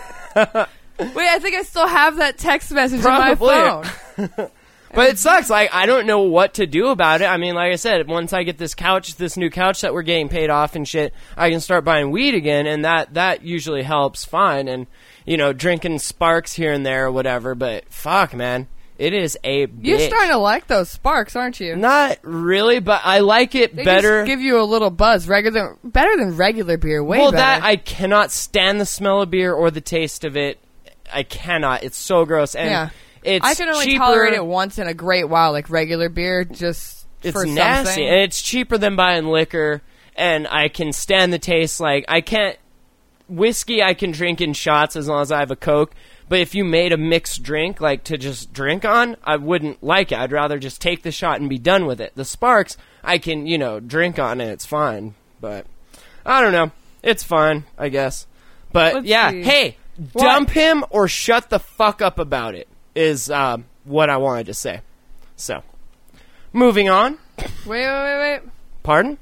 Wait, I think I still have that text message Probably. in my phone. But it sucks. Like, I don't know what to do about it. I mean, like I said, once I get this couch, this new couch that we're getting paid off and shit, I can start buying weed again, and that, that usually helps fine. And, you know, drinking Sparks here and there or whatever. But, fuck, man. It is a bitch. You're starting to like those Sparks, aren't you? Not really, but I like it They better. just give you a little buzz, regular, better than regular beer. Way well, better. that, I cannot stand the smell of beer or the taste of it. I cannot. It's so gross. And Yeah. it's I can only cheaper. tolerate it once in a great while, like regular beer, just It's for nasty, something. and it's cheaper than buying liquor, and I can stand the taste. Like, I can't... Whiskey I can drink in shots as long as I have a Coke, but if you made a mixed drink, like, to just drink on, I wouldn't like it. I'd rather just take the shot and be done with it. The Sparks, I can, you know, drink on, and it's fine, but... I don't know. It's fine, I guess. But, Let's yeah, see. hey, What? dump him or shut the fuck up about it, is um, what I wanted to say. So, moving on. Wait, wait, wait, wait. Pardon?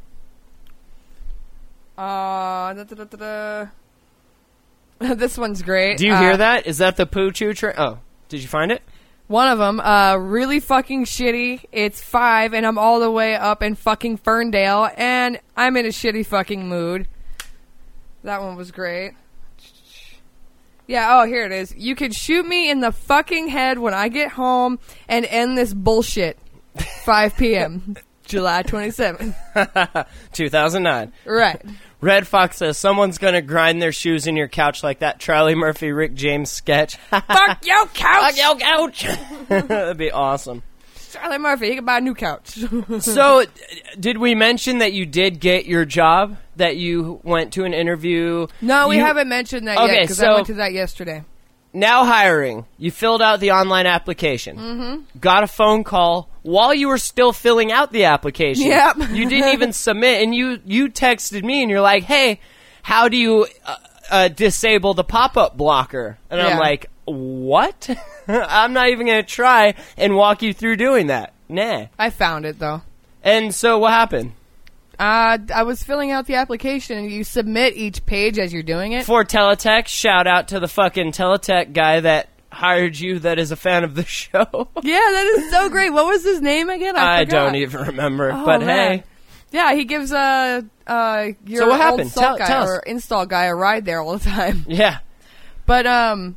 Uh, da, da, da, da, da. This one's great. Do you Uh, hear that? Is that the poo choo train? Oh, did you find it? One of them, uh, really fucking shitty. It's five, and I'm all the way up in fucking Ferndale, and I'm in a shitty fucking mood. That one was great. Yeah, oh, here it is. You could shoot me in the fucking head when I get home and end this bullshit. five p.m. July twenty-seventh. two thousand nine. Right. Red Fox says, someone's going to grind their shoes in your couch like that Charlie Murphy, Rick James sketch. Fuck your couch! Fuck your couch! That'd be awesome. Charlie Murphy, you can buy a new couch. So, d- did we mention that you did get your job? That you went to an interview? No, we You- haven't mentioned that Okay, yet, because I so- went to that yesterday. Now hiring. You filled out the online application. Mm-hmm. Got a phone call while you were still filling out the application. Yep. You didn't even submit, and you, you texted me, and you're like, hey, how do you uh, uh, disable the pop-up blocker? And I'm Yeah. like, what? I'm not even going to try and walk you through doing that. Nah. I found it, though. And so what happened? Uh, I was filling out the application, and you submit each page as you're doing it. For Teletech, shout out to the fucking Teletech guy that hired you that is a fan of the show. Yeah, that is so great. What was his name again? I, I forgot. don't even remember, Oh, but man. hey. Yeah, he gives uh, uh, your So what old happened? salt Tell- guy tell us. or install guy a ride there all the time. Yeah. But um,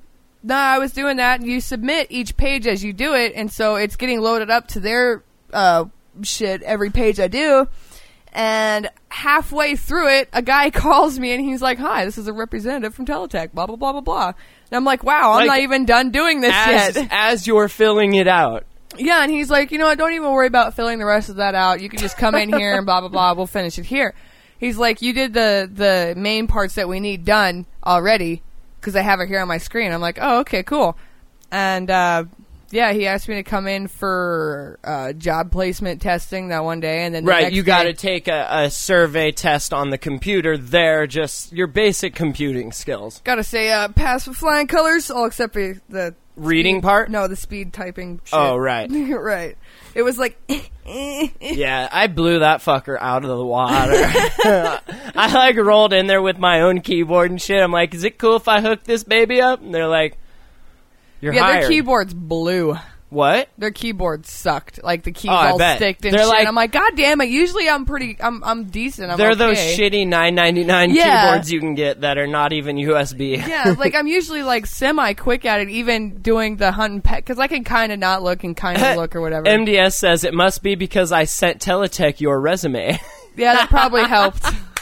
No, I was doing that. You submit each page as you do it, and so it's getting loaded up to their uh, shit every page I do. And halfway through it, a guy calls me and he's like, "Hi, this is a representative from Teletech, blah, blah, blah, blah, blah." And I'm like, wow, I'm Like, not even done doing this as, yet. as you're filling it out. Yeah, and he's like, you know what, don't even worry about filling the rest of that out. You can just come in here and blah, blah, blah. We'll finish it here. He's like, you did the, the main parts that we need done already because I have it here on my screen. I'm like, oh, okay, cool. And, uh, yeah, he asked me to come in for uh, job placement testing that one day. And then the Right, next you got to day- take a, a survey test on the computer there, just your basic computing skills. Gotta say, uh, pass with flying colors, all except for the... Reading speed- part? No, the speed typing shit. Oh, right. Right. It was like... Yeah, I blew that fucker out of the water. I, like, rolled in there with my own keyboard and shit. I'm like, is it cool if I hook this baby up? And they're like, you're yeah, hired. their keyboards blew. What? Their keyboard sucked. Like the keys Oh, I all bet. sticked and They're shit. like- I'm like, God damn it. Usually I'm pretty, I'm I'm decent. I'm They're okay. those shitty nine ninety-nine Yeah. keyboards you can get that are not even U S B. Yeah, like I'm usually like semi quick at it, even doing the hunt and peck, because I can kind of not look and kind of look or whatever. M D S says it must be because I sent Teletech your resume. Yeah, that probably helped.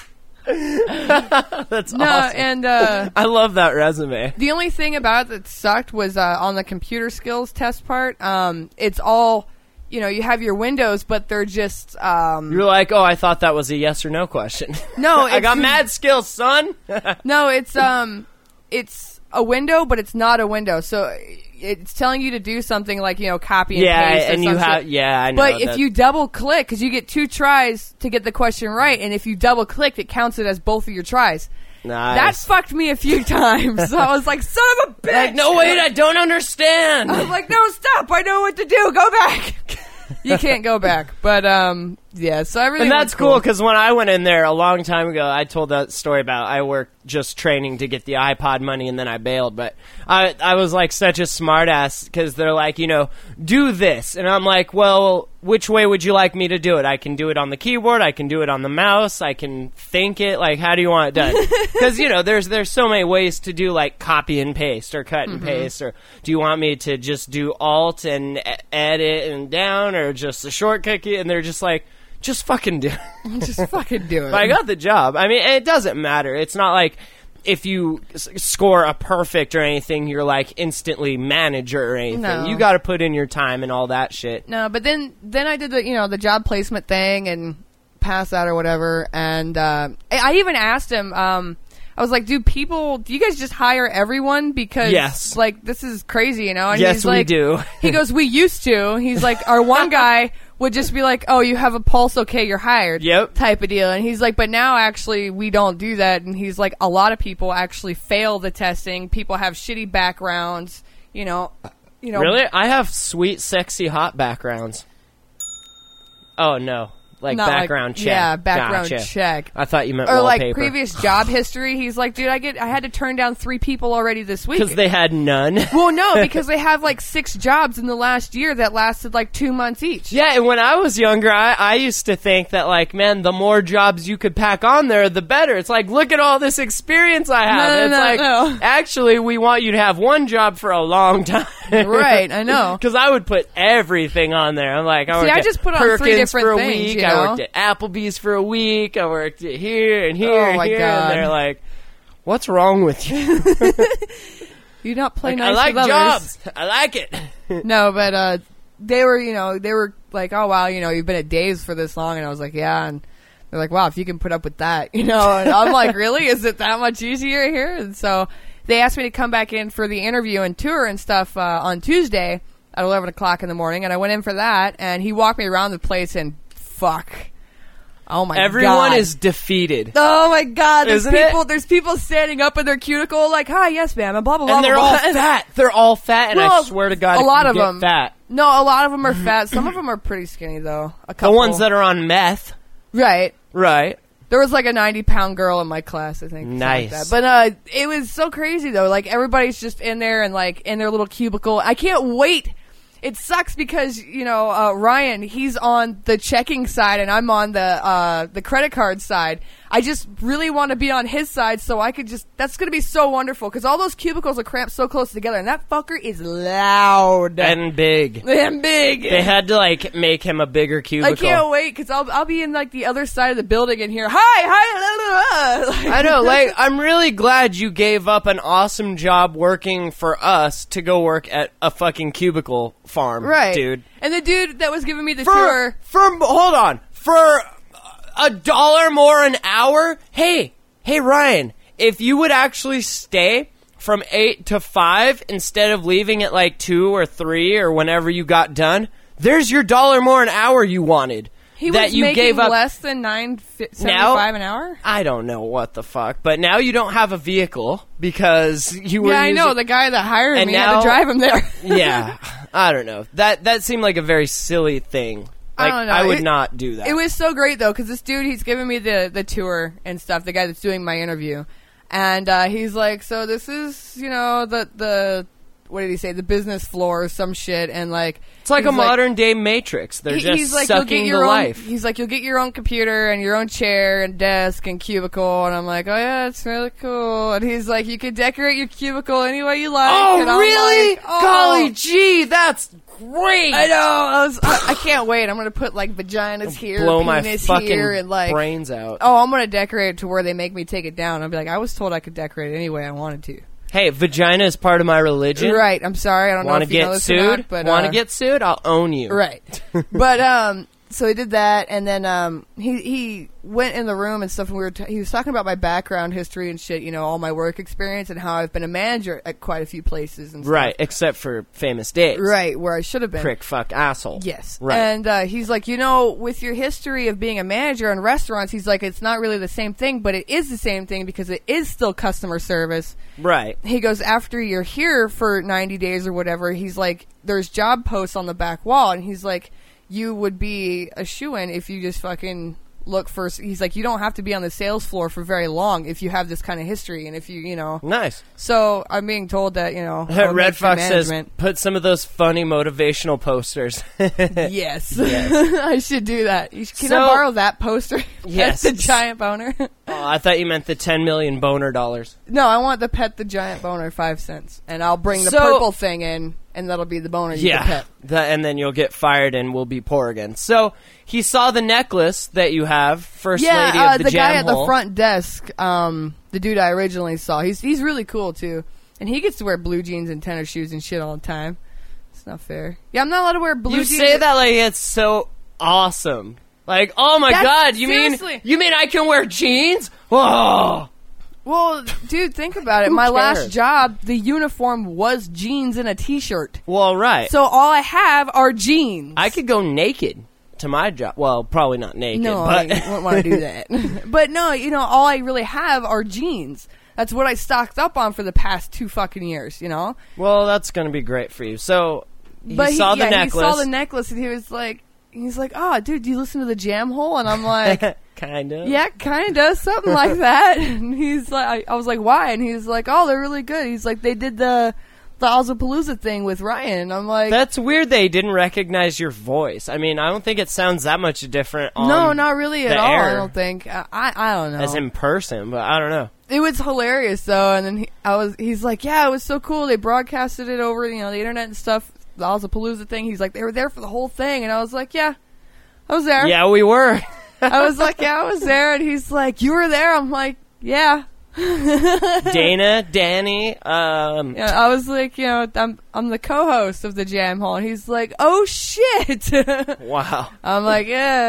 That's No, awesome. and uh, I love that resume. the only thing about it that sucked was uh, on the computer skills test part. Um, it's all, you know, you have your windows, but they're just um, You're like, oh, I thought that was a yes or no question. no. I got it's- mad skills, son. No, it's um, it's a window, but it's not a window. So it's telling you to do something like, you know, copy and Yeah, paste. or and you some have, shit. yeah, I know. But if that- you double click, because you get two tries to get the question right, and if you double click, it counts it as both of your tries. nice. That fucked me a few times. So I was like, son of a bitch! Like, no, wait, I don't understand. I'm like, no, stop! I know what to do. Go back. You can't go back. But um, yeah. So everything. And that's was cool because when I went in there a long time ago, I told that story about I worked just training to get the iPod money and then I bailed. But I I was like such a smartass because they're like, you know, do this. And I'm like, well, which way would you like me to do it? I can do it on the keyboard. I can do it on the mouse. I can think it. Like, how do you want it done? Because, you know, there's there's so many ways to do like copy and paste or cut and Mm-hmm. paste. Or do you want me to just do Alt and e- edit and down or just a shortcut key? And they're just like, just fucking do it. just fucking do it. But I got the job. I mean, it doesn't matter. It's not like if you s- score a perfect or anything, you're like instantly manager or anything. No. You got to put in your time and all that shit. No, but then then I did the you know the job placement thing and passed that or whatever, and uh, I I even asked him. Um, I was like, "Do people? Do you guys just hire everyone? Because Yes. like this is crazy, you know?" And Yes, he's we like, do. He goes, "We used to." He's like, "Our one guy would just be like, 'Oh, you have a pulse, okay, you're hired.'" Yep. Type of deal. And he's like, "But now actually we don't do that." And he's like, "A lot of people actually fail the testing. People have shitty backgrounds, you know." You know, Really? I have sweet, sexy, hot backgrounds. Oh, no. Like not like- background check. Yeah, background Gotcha. check. I thought you meant Or wallpaper. like previous job history. He's like, dude, I get, I had to turn down three people already this week. Because they had none. well, no, because they have like six jobs in the last year that lasted like two months each. Yeah, and when I was younger, I, I used to think that, like, man, the more jobs you could pack on there, the better. It's like, look at all this experience I have. No, no, it's no, like, no. actually, we want you to have one job for a long time. Right, I know. Because I would put everything on there. I'm like, I See, worked I at just put on three Perkins different for a things, week. you I know? worked at Applebee's for a week. I worked at here and here Oh, and my here. God. And they're like, what's wrong with you? You not play Like, nice I like with others. jobs. I like it. No, but uh, they were, you know, they were like, oh wow, you know, you've been at Dave's for this long, and I was like, yeah, and they're like, wow, if you can put up with that, you know, and I'm like, really? Is it that much easier here? And so they asked me to come back in for the interview and tour and stuff uh, on Tuesday at eleven o'clock in the morning, and I went in for that, and he walked me around the place, and fuck, oh my god, Everyone is defeated. Oh my god! There's Isn't it? people. There's people standing up in their cuticle, like, "Hi, yes, ma'am," and blah blah blah. And they're blah, all blah. fat. They're all fat, and I Well, swear to God, a if lot you of get them fat. No, a lot of them are fat. Some of them are pretty skinny, though. A The couple. ones that are on meth, right. right? There was like a ninety pound girl in my class, I think. something like Nice. that. But uh, it was so crazy though. Like everybody's just in there and like in their little cubicle. I can't wait. It sucks because you know uh, Ryan, he's on the checking side and I'm on the uh, the credit card side. I just really want to be on his side so I could just, that's going to be so wonderful because all those cubicles are cramped so close together and that fucker is loud. And big. And big. They had to, like, make him a bigger cubicle. I can't wait because I'll, I'll be in, like, the other side of the building and hear, hi, hi, la, la, la. I know, like, I'm really glad you gave up an awesome job working for us to go work at a fucking cubicle farm, right. dude. And the dude that was giving me the For, tour. for, hold on, for a dollar more an hour? Hey, hey, Ryan, if you would actually stay from eight to five instead of leaving at like two or three or whenever you got done, there's your dollar more an hour you wanted. He that was you making gave up. less than nine seventy-five an hour? I don't know what the fuck, but now you don't have a vehicle because you were Yeah, I using- know. The guy that hired And me had now- to drive him there. Yeah, I don't know. That that seemed like a very silly thing. I Like, don't know. I would It- not do that. It was so great though, because this dude, he's giving me the the tour and stuff. The guy that's doing my interview, and uh, he's like, "So this is, you know, the the what did he say? The business floor or some shit." And like, It's like he's a modern day Matrix. They're he- just he's like, "You'll get sucking your the own." life. He's like, "You'll get your own computer and your own chair and desk and cubicle." And I'm like, "Oh yeah, it's really cool." And he's like, "You can decorate your cubicle any way you like." and Oh, I'm really? like, oh. Golly gee, that's great. I know. I, was, I, I can't wait. I'm gonna put like vaginas here, Blow my penis fucking here, and like brains out. Oh, I'm gonna decorate it to where they make me take it down. I'll be like, I was told I could decorate it any way I wanted to. Hey, vagina is part of my religion. Right. I'm sorry. I don't Want know to if you know get this or sued? not, but Want to uh, get sued? I'll own you. right. But um, so he did that, and then um, he he went in the room and stuff, and we were t- he was talking about my background history and shit. You know, all my work experience and how I've been a manager at quite a few places and stuff. Right, except for Famous Dave's. Right, where I should have been. Prick, fuck, asshole. Yes. Right. And uh, he's like, you know, with your history of being a manager in restaurants, he's like, it's not really the same thing, but it is the same thing because it is still customer service. Right. He goes, after you're here for ninety days or whatever, he's like, there's job posts on the back wall. And he's like, you would be a shoo-in if you just fucking look for... He's like, you don't have to be on the sales floor for very long if you have this kind of history. And if you, you know... Nice. So I'm being told that, you know... I'll Red make Fox the says, management. put some of those funny motivational posters. Yes. I should do that. You should, can So- I borrow that poster? Yes. Pet the giant boner. Oh, I thought you meant the ten million boner dollars. No, I want the pet the giant boner five cents. And I'll bring the So- purple thing in, and that'll be the boner you can Yeah, pet. that, and then you'll get fired and we'll be poor again. So he saw the necklace that you have, First Yeah, Lady uh, of the, the Jam guy at Hole. the front desk, um, the dude I originally saw, he's he's really cool too, and he gets to wear blue jeans and tennis shoes and shit all the time. It's not fair. Yeah, I'm not allowed to wear blue You jeans. say that like it's so awesome. Like, oh my That's- god, you seriously. mean you mean I can wear jeans? Whoa! Well, dude, think about it. Who My cares? last job, the uniform was jeans and a t-shirt. Well, right. So all I have are jeans. I could go naked to my job. Well, probably not naked, No, but I wouldn't want to do that. But no, you know, all I really have are jeans. That's what I stocked up on for the past two fucking years, you know? well, that's going to be great for you. So he But saw he, the yeah, necklace. he saw the necklace and he was like, he's like, oh, dude, do you listen to the Jam Hole? And I'm like, kind of. yeah, kind of, something like that. And he's like, I, I was like, why? And he's like, oh, they're really good. He's like, they did the the Ozapalooza thing with Ryan. And I'm like, That's weird they didn't recognize your voice. I mean, I don't think it sounds that much different on no, not really at the all. I air. don't think. I, I, I don't know. as in person, but I don't know. It was hilarious though, and then he, I was, he's like, yeah, it was so cool. They broadcasted it over, you know, the internet and stuff. The Ozapalooza thing. He's like, they were there for the whole thing, and I was like, yeah, I was there. Yeah, we were. I was like, yeah, I was there, and he's like, you were there. I'm like, yeah. Dana, Danny, um, Yeah, I was like, you know, I'm I'm the co-host of the Jam Hole, and he's like, oh shit. wow. I'm like,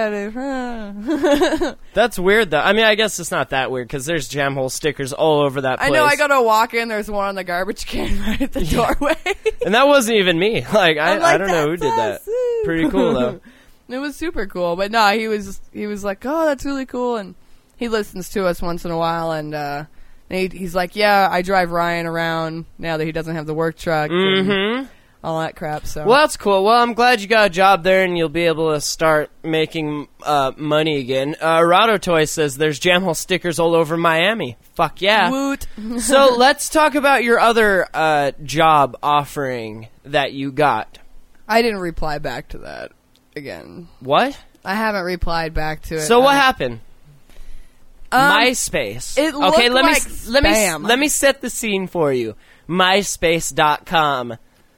yeah. That's weird, though. I mean, I guess it's not that weird, because there's Jam Hole stickers all over that I place. know. I go to walk in. There's one on the garbage can right at the doorway. And that wasn't even me. Like, I, I'm like, I don't know who did that. "That's awesome." Pretty cool, though. It was super cool, but no, he was he was like, oh, that's really cool, and he listens to us once in a while, and uh, and he, he's like, yeah, I drive Ryan around now that he doesn't have the work truck, and Mm-hmm. all that crap. So Well, that's cool. Well, I'm glad you got a job there, and you'll be able to start making uh, money again. Uh, Rado Toy says there's Jam Hole stickers all over Miami. Fuck yeah. woot. So let's talk about your other uh, job offering that you got. I didn't reply back to that again. What? I haven't replied back to it. So what I- happened? MySpace. it okay, looked let like me let me spam. let me set the scene for you. MySpace dot com.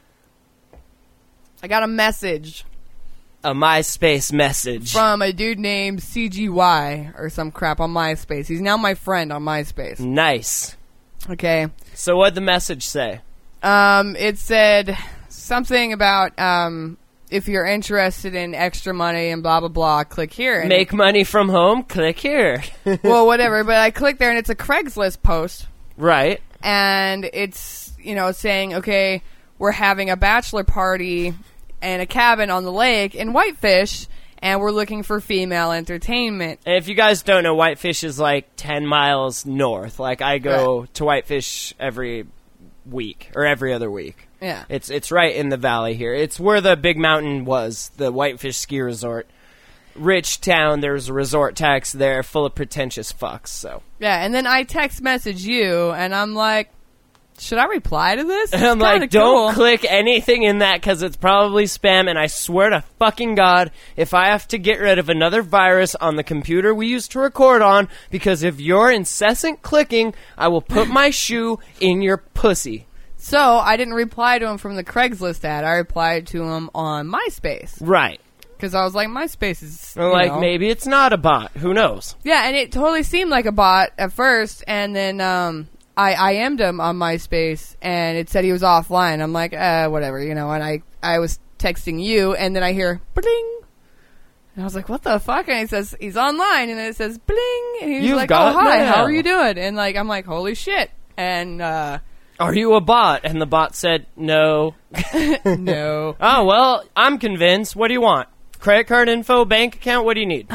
I got a message A MySpace message. from a dude named C G Y or some crap on MySpace. He's now my friend on MySpace. Nice. Okay. So what'd the message say? Um, it said something about um, if you're interested in extra money and blah blah blah, click here. And Make money from home? Click here. it- well, whatever. But I clicked there, and it's a Craigslist post, Right. and it's you know saying, okay, we're having a bachelor party and a cabin on the lake in Whitefish, and we're looking for female entertainment. And if you guys don't know, Whitefish is like ten miles north. Like, I go Right. to Whitefish every week or every other week. Yeah. It's it's right in the valley here. It's where the big mountain was, the Whitefish Ski Resort. Rich town, there's a resort tax there full of pretentious fucks, so. Yeah, and then I text message you, and I'm like, should I reply to this? And I'm It's like, kinda don't cool. click anything in that because it's probably spam. And I swear to fucking God, if I have to get rid of another virus on the computer we used to record on because of your incessant clicking, I will put my shoe in your pussy. So I didn't reply to him from the Craigslist ad. I replied to him on MySpace Right. because I was like, MySpace is Or you like, know. maybe it's not a bot. Who knows? Yeah, and it totally seemed like a bot at first, and then um, I I M'd him on MySpace, and it said he was offline. I'm like, uh, whatever, you know. And I I was texting you, and then I hear bling, and I was like, what the fuck? And it says he's online, and then it says bling, and he's You've like, got oh hi, mail. how are you doing? And like I'm like, holy shit, and uh, Are you a bot? And the bot said, no. no. Oh, well, I'm convinced. What do you want? Credit card info, bank account? What do you need?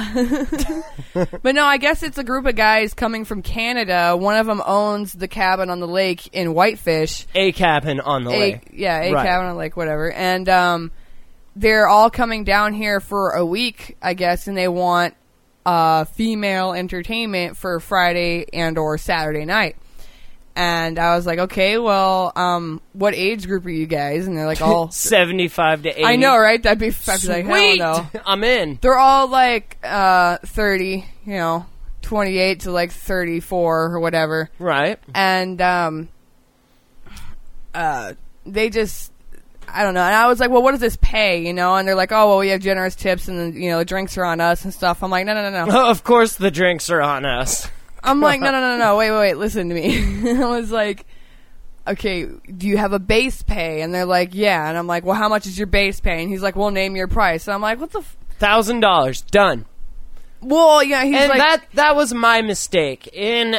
But no, I guess it's a group of guys coming from Canada. One of them owns the cabin on the lake in Whitefish. A cabin on the A, lake. yeah, a Right. cabin on the lake, whatever. And um, they're all coming down here for a week, I guess, and they want uh, female entertainment for Friday and or Saturday night. And I was like, okay, well, um, what age group are you guys? And they're like, all seventy-five to eighty. I know, right? That'd be I'd be like, hell Sweet! no. I'm in. They're all like uh, thirty, you know, twenty-eight to like thirty-four or whatever. Right. And um, uh, they just, I don't know. And I was like, well, what does this pay, you know? And they're like, oh, well, we have generous tips and, then, you know, the drinks are on us and stuff. I'm like, no, no, no, no. Of course the drinks are on us. I'm like, no, no, no, no, wait, wait, wait, listen to me. I was like, okay, do you have a base pay? And they're like, yeah. And I'm like, well, how much is your base pay? And he's like, well, name your price. And I'm like, what the f- Thousand dollars. Done. Well, yeah, he's And like, that that was my mistake. In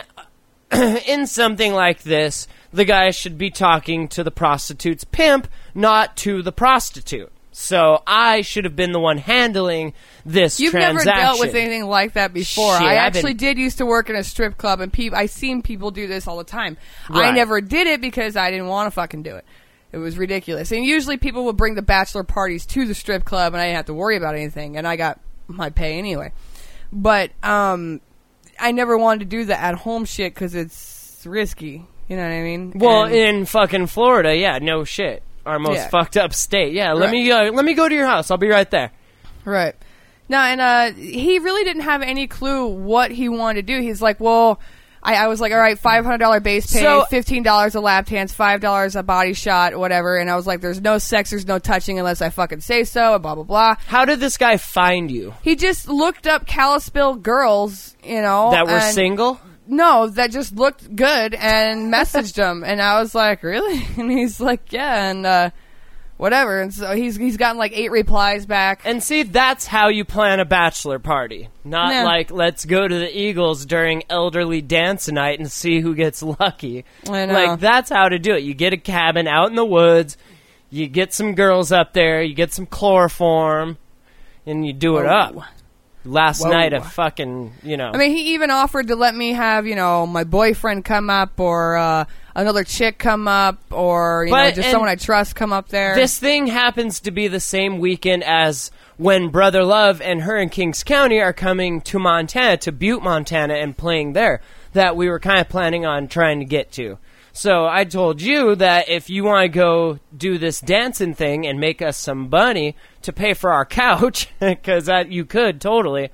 in something like this, the guy should be talking to the prostitute's pimp, not to the prostitute. So I should have been the one handling this you've transaction. never dealt with anything like that before. Shit, I I've actually been- did used to work in a strip club, and peop- I seen people do this all the time. I Right. never did it because I didn't want to fucking do it. It was ridiculous. And usually people would bring the bachelor parties to the strip club, and I didn't have to worry about anything, and I got my pay anyway. But um, I never wanted to do the at-home shit because it's risky. You know what I mean? Well, And- in fucking Florida, yeah, no shit. Our most Yeah. fucked up state. Yeah, let Right. me uh, let me go to your house. I'll be right there. Right. No, and uh, he really didn't have any clue what he wanted to do. He's like, well, I, I was like, all right, five hundred dollars base pay, So- fifteen dollars a lap dance, five dollars a body shot, whatever. And I was like, there's no sex, there's no touching unless I fucking say so, and blah, blah, blah. How did this guy find you? He just looked up Kalispell girls, you know. That were and- single? No, that just looked good and messaged him. And I was like, really? And he's like, yeah, and uh, whatever. And so he's he's gotten like eight replies back. And see, that's how you plan a bachelor party. Not Yeah. like, let's go to the Eagles during elderly dance night and see who gets lucky. I know. Like, that's how to do it. You get a cabin out in the woods, you get some girls up there, you get some chloroform, and you do it Whoa. up. Last Whoa. night, a fucking, you know. I mean, he even offered to let me have, you know, my boyfriend come up or uh, another chick come up or, you know, But- just and someone I trust come up there. This thing happens to be the same weekend as when Brother Love and her in Kings County are coming to Montana, to Butte, Montana, and playing there, that we were kind of planning on trying to get to. So I told you that if you want to go do this dancing thing and make us some money to pay for our couch, because that you could totally,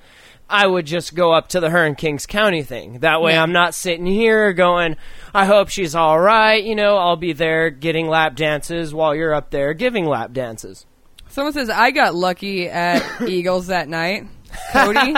I would just go up to the her in Kings County thing. That way Yeah. I'm not sitting here going, I hope she's all right. You know, I'll be there getting lap dances while you're up there giving lap dances. Someone says, I got lucky at Eagles that night. Cody?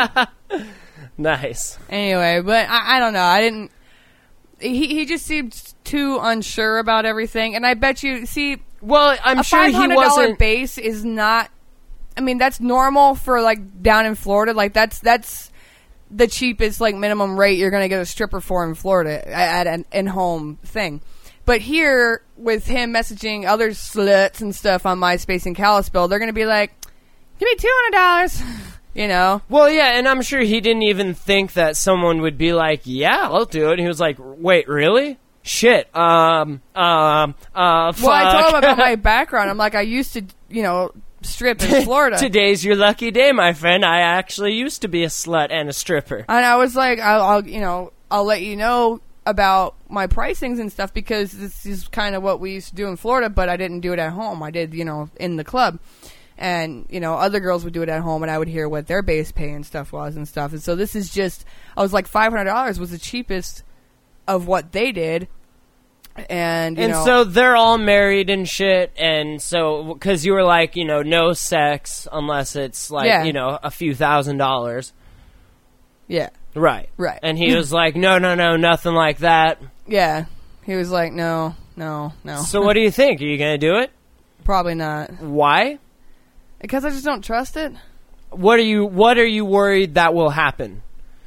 Nice. Anyway, but I, I don't know. I didn't... He, he just seemed too unsure about everything. And I bet you... See, Well, I'm a sure he five hundred dollars wasn't... base is not... I mean, that's normal for, like, down in Florida. Like, that's that's the cheapest, like, minimum rate you're going to get a stripper for in Florida at an in-home thing. But here, with him messaging other sluts and stuff on MySpace and Kalispell, they're going to be like, give me two hundred dollars, you know? Well, yeah, and I'm sure he didn't even think that someone would be like, yeah, I'll do it. And he was like, wait, really? Shit. Um, um, uh, fuck. Well, I told him about my background. I'm like, I used to, you know, strip in Florida. Today's your lucky day, my friend. I actually used to be a slut and a stripper. And I was like, I'll, I'll you know, I'll let you know about my pricings and stuff because this is kind of what we used to do in Florida, but I didn't do it at home. I did, you know, in the club. And, you know, other girls would do it at home, and I would hear what their base pay and stuff was and stuff. And so this is just, I was like, five hundred dollars was the cheapest of what they did. And, you and know, so they're all married and shit, and so, because you were like, you know, no sex unless it's like, Yeah. you know, a few thousand dollars. yeah, Right. Right. And he was like, no, no, no, nothing like that. yeah. He was like, no, no, no. So what do you think? Are you going to do it? Probably not. Why? Because I just don't trust it. What are you, what are you worried that will happen?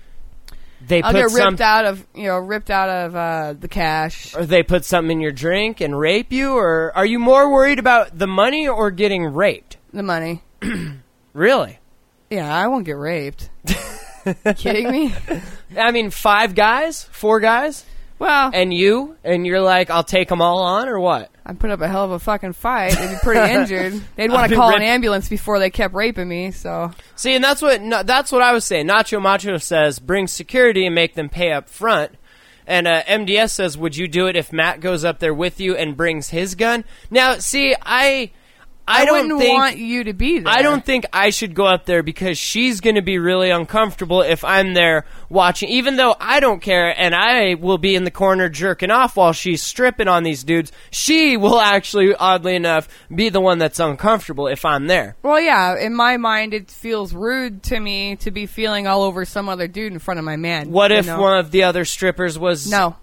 They I'll put get ripped some, out of, you know, ripped out of uh, the cash. or they put something in your drink and rape you, or are you more worried about the money or getting raped? The money. Really? Yeah, I won't get raped. You kidding me? I mean, five guys, four guys, Well, and you, and you're like, I'll take them all on, or what? I put up a hell of a fucking fight. They'd be pretty injured. They'd I've want to been call ripped- an ambulance before they kept raping me. So See, and that's what no, that's what I was saying. Nacho Macho says, bring security and make them pay up front. And uh, M D S says, would you do it if Matt goes up there with you and brings his gun? Now, see, I... I, I, don't wouldn't think want you to be there. I don't think I should go up there because she's going to be really uncomfortable if I'm there watching, even though I don't care and I will be in the corner jerking off while she's stripping on these dudes. She will actually, oddly enough, be the one that's uncomfortable if I'm there. Well, yeah. In my mind, it feels rude to me to be feeling all over some other dude in front of my man. What you if know? one of the other strippers was... No,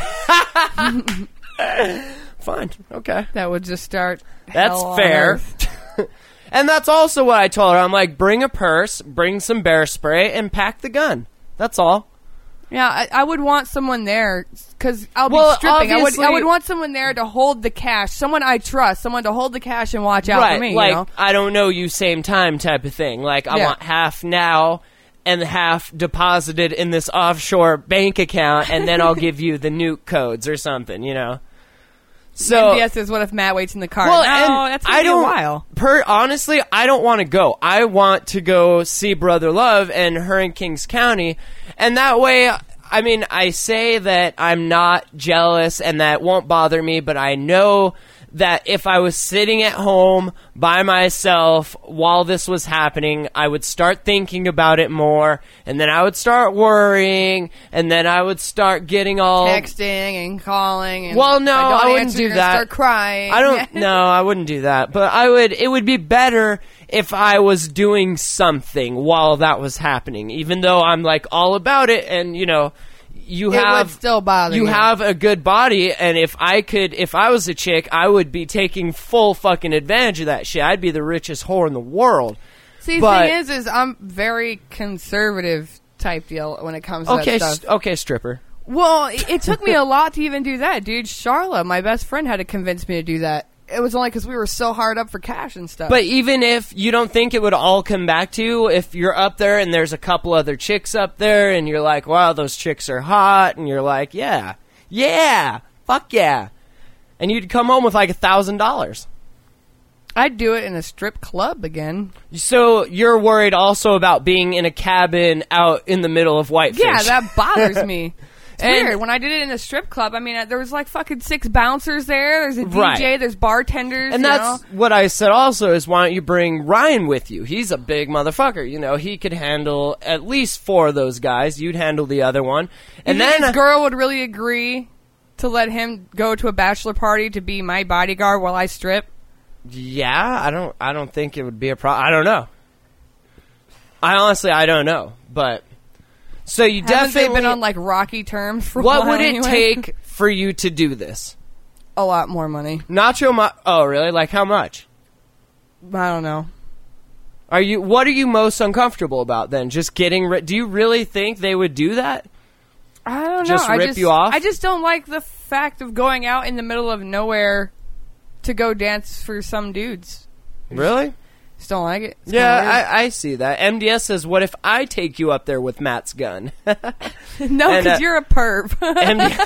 Fine. Okay. that would just start. That's hell on fair. earth. And that's also what I told her. I'm like, bring a purse, bring some bear spray, and pack the gun. That's all. Yeah, I, I would want someone there because I'll Well, be stripping. I would, I obviously- would want someone there to hold the cash. Someone I trust. Someone to hold the cash and watch out right, for me. like, you know? I don't know you same time type of thing. Like, I Yeah. want half now and half deposited in this offshore bank account, and then I'll give you the nuke codes or something, you know? So, M D S says, "What if Matt waits in the car?" well, no, and that's gonna I be don't, a while. Per, honestly, I don't want to go. I want to go see Brother Love and her in Kings County, and that way, I mean, I say that I'm not jealous and that won't bother me, but I know that if I was sitting at home by myself while this was happening, I would start thinking about it more, and then I would start worrying, and then I would start getting all... Texting and calling. And Well, no, if I, don't I wouldn't answer, do you're gonna that. Start crying. I don't. No, I wouldn't do that. But I would. It would be better if I was doing something while that was happening. Even though I'm like all about it, and you know, you It have would still bother you you. have a good body, and if I could, if I was a chick, I would be taking full fucking advantage of that shit. I'd be the richest whore in the world. See, the but- thing is, is I'm very conservative type deal when it comes to Okay, that s- stuff. okay, stripper. Well, it, it took me a lot to even do that, dude. Charla, my best friend, had to convince me to do that. It was only because we were so hard up for cash and stuff. But even if you don't think it would all come back to you, if you're up there and there's a couple other chicks up there and you're like, wow, those chicks are hot, and you're like, yeah, yeah, fuck yeah. And you'd come home with like a thousand dollars. I'd do it in a strip club again. So you're worried also about being in a cabin out in the middle of Whitefish. Yeah, that bothers me. It's And- weird. When I did it in the strip club, I mean, uh, there was like fucking six bouncers there. There's a D J. Right. There's bartenders. And you that's know? what I said also is why don't you bring Ryan with you? He's a big motherfucker. You know, he could handle at least four of those guys. You'd handle the other one. And You think then this girl would really agree to let him go to a bachelor party to be my bodyguard while I strip? yeah, I don't I don't think it would be a problem. I don't know. I honestly I don't know, but so you Haven't definitely they been on like rocky terms for a what while would it anyway? take for you to do this? A lot more money. Nacho Mo- Oh, really? Like how much? I don't know. Are you what are you most uncomfortable about then? Just getting ri- Do you really think they would do that? I don't know. Just I rip just, you off? I just don't like the fact of going out in the middle of nowhere to go dance for some dudes. Really? Just don't like it. It's Yeah, kinda I, I see that. M D S says, what if I take you up there with Matt's gun? weird. no, and, because uh, you're a perv. M D-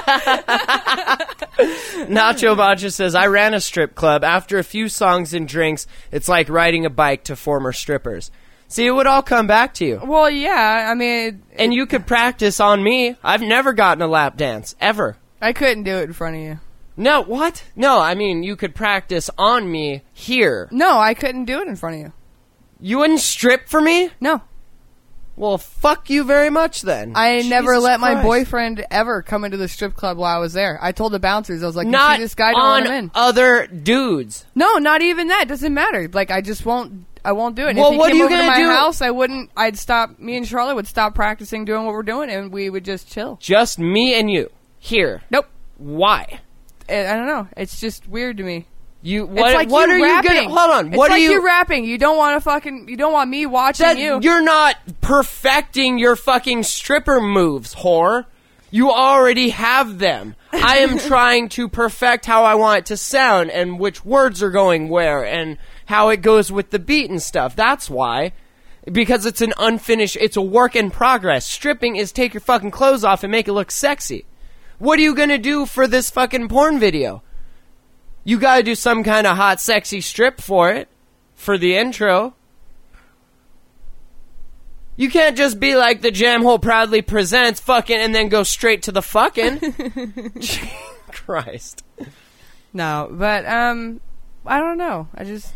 Nacho Bacha says, I ran a strip club. After a few songs and drinks, it's like riding a bike to former strippers. See, it would all come back to you. Well, yeah. I mean, And you could practice on me. I've never gotten a lap dance, ever. I couldn't do it in front of you. No, what? No, I mean, you could practice on me here. No, I couldn't do it in front of you. You wouldn't strip for me? No. Well, fuck you very much then. I never Jesus let my Christ. boyfriend ever come into the strip club while I was there. I told the bouncers, I was like, you Not see this guy, don't on let him in. other dudes. No, not even that. Doesn't matter. Like, I just won't, I won't do it. Well, if he what came are you over to gonna my do? house, I wouldn't, I'd stop, me and Charlotte would stop practicing doing what we're doing, and we would just chill. Just me and you here. Nope. Why? I, I don't know. It's just weird to me. You what? It's like what you are rapping. you gonna? Hold on. It's What like are you? you rapping. You don't want to fucking, you don't want me watching that, you. You're not perfecting your fucking stripper moves, whore. You already have them. I am trying to perfect how I want it to sound and which words are going where and how it goes with the beat and stuff. That's why. Because it's an unfinished, it's a work in progress. Stripping is take your fucking clothes off and make it look sexy. What are you gonna do for this fucking porn video? You gotta do some kind of hot, sexy strip for it. For the intro. You can't just be like the Jam Hole proudly presents fucking and then go straight to the fucking. Christ. No, but, um, I don't know. I just,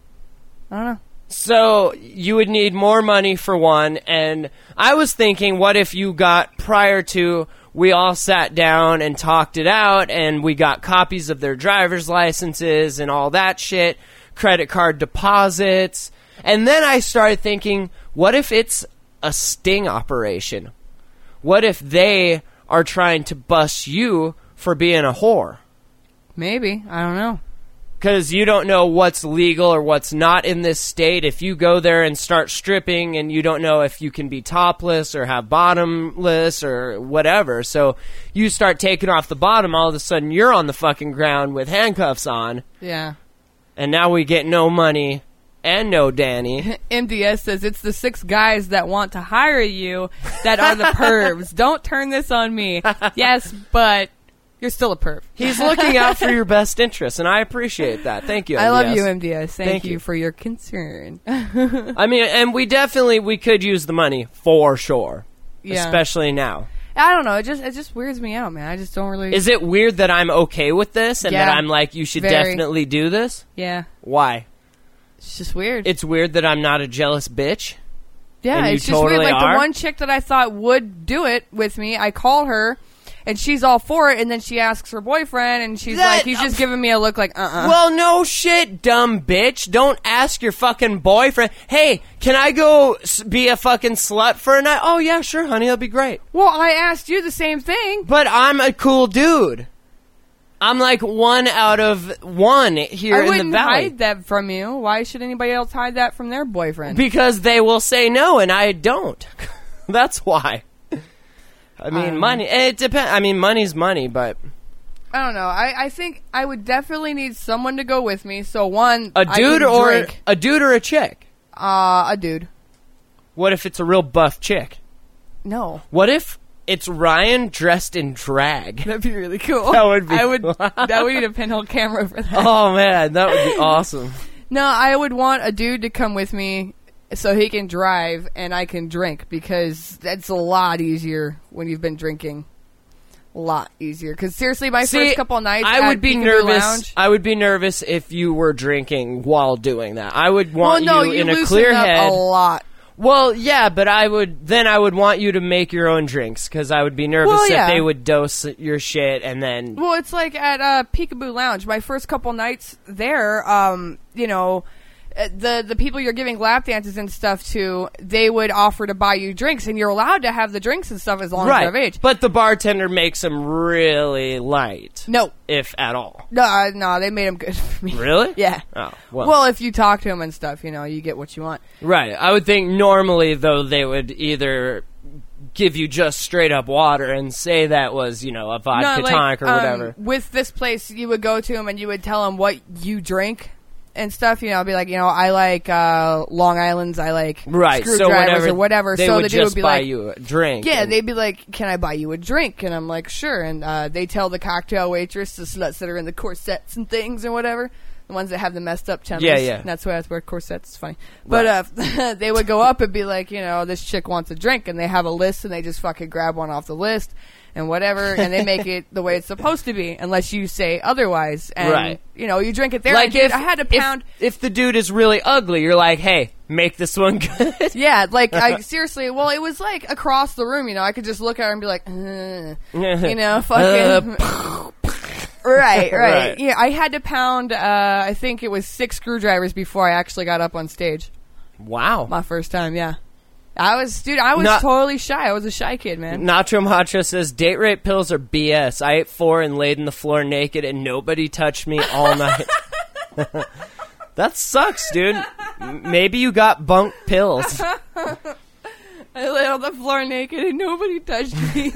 I don't know. So, you would need more money for one, and I was thinking, what if you got, prior to, we all sat down and talked it out, and we got copies of their driver's licenses and all that shit, credit card deposits, and then I started thinking, what if it's a sting operation? What if they are trying to bust you for being a whore? Maybe. I don't know. Because you don't know what's legal or what's not in this state. If you go there and start stripping and you don't know if you can be topless or have bottomless or whatever. So you start taking off the bottom, all of a sudden you're on the fucking ground with handcuffs on. Yeah. And now we get no money and no Danny. M D S says it's the six guys that want to hire you that are the pervs. Don't turn this on me. Yes, but you're still a perv. He's looking out for your best interests, and I appreciate that. Thank you, M D S. I love you, M D S. Thank, Thank you, you. for your concern. I mean, and we definitely, we could use the money for sure. Yeah. Especially now. I don't know. It just it just weirds me out, man. I just don't really. Is it weird that I'm okay with this and Yeah. that I'm like, you should Very. definitely do this? Yeah. Why? It's just weird. It's weird that I'm not a jealous bitch? yeah, and you it's just totally weird. Like are? the one chick that I thought would do it with me, I call her, and she's all for it, and then she asks her boyfriend, and she's That- like, he's just giving me a look like, uh-uh. Well, no shit, dumb bitch. Don't ask your fucking boyfriend, hey, can I go s- be a fucking slut for a night? Oh, yeah, sure, honey, that'll be great. Well, I asked you the same thing. But I'm a cool dude. I'm like one out of one here I in the wouldn't valley. hide that from you. Why should anybody else hide that from their boyfriend? Because they will say no, and I don't. That's why. I mean, Um, money. It depends. I mean, money's money, but I don't know. I, I think I would definitely need someone to go with me. So one, a I dude can or drink. a dude or a chick. uh, a dude. What if it's a real buff chick? No, What if it's Ryan dressed in drag? that'd be really cool. That would be I would. cool. That would need a pinhole camera for that. Oh man, that would be awesome. No, I would want a dude to come with me so he can drive and I can drink because that's a lot easier when you've been drinking. A lot easier. Because seriously, my See, first couple of nights I at would be Peekaboo nervous. Lounge, I would be nervous if you were drinking while doing that. I would want well, no, you, you in a loosen clear up head. a lot. Well, yeah, but I would then I would want you to make your own drinks because I would be nervous Well, yeah. that they would dose your shit and then. Well, it's like at uh, Peekaboo Lounge. My first couple nights there, um, you know, uh, the the people you're giving lap dances and stuff to, they would offer to buy you drinks, and you're allowed to have the drinks and stuff as long as you're of age. But the bartender makes them really light, No, if at all. no, uh, no, they made them good for me. Really? Yeah. Oh, well. Well, if you talk to them and stuff, you know, you get what you want. Right. I would think normally, though, they would either give you just straight up water and say that was, you know, a vodka No, like, tonic or um, whatever. With this place, you would go to them and you would tell them what you drink and stuff. You know, I'd be like, you know, I like uh, Long Island's, I like Right. So screwdrivers whenever or whatever. they so would the dude just would be buy like, you a drink. yeah, and- they'd be like, can I buy you a drink? And I'm like, sure. And uh, they tell the cocktail waitress, the sluts that are in the corsets and things or whatever, the ones that have the messed up tempers. Yeah, yeah. And that's why I wear corsets. It's funny. But uh, they would go up and be like, you know, this chick wants a drink. And they have a list and they just fucking grab one off the list and whatever. And they make it the way it's supposed to be unless you say otherwise. And, Right. you know, you drink it there. Like and dude, if I had to if- pound. If, the dude is really ugly, you're like, hey, make this one good. Yeah, like, I seriously, well, it was like across the room, you know, I could just look at her and be like, uh, you know, fucking. Uh, right, right, Right. Yeah, I had to pound, uh, I think it was six screwdrivers before I actually got up on stage. Wow. My first time, yeah. I was, dude, I was Not- totally shy. I was a shy kid, man. Nacho Macho says, date rape pills are B S. I ate four and laid in the floor naked and nobody touched me all night. That sucks, dude. M- Maybe you got bunk pills. I lay on the floor naked and nobody touched me.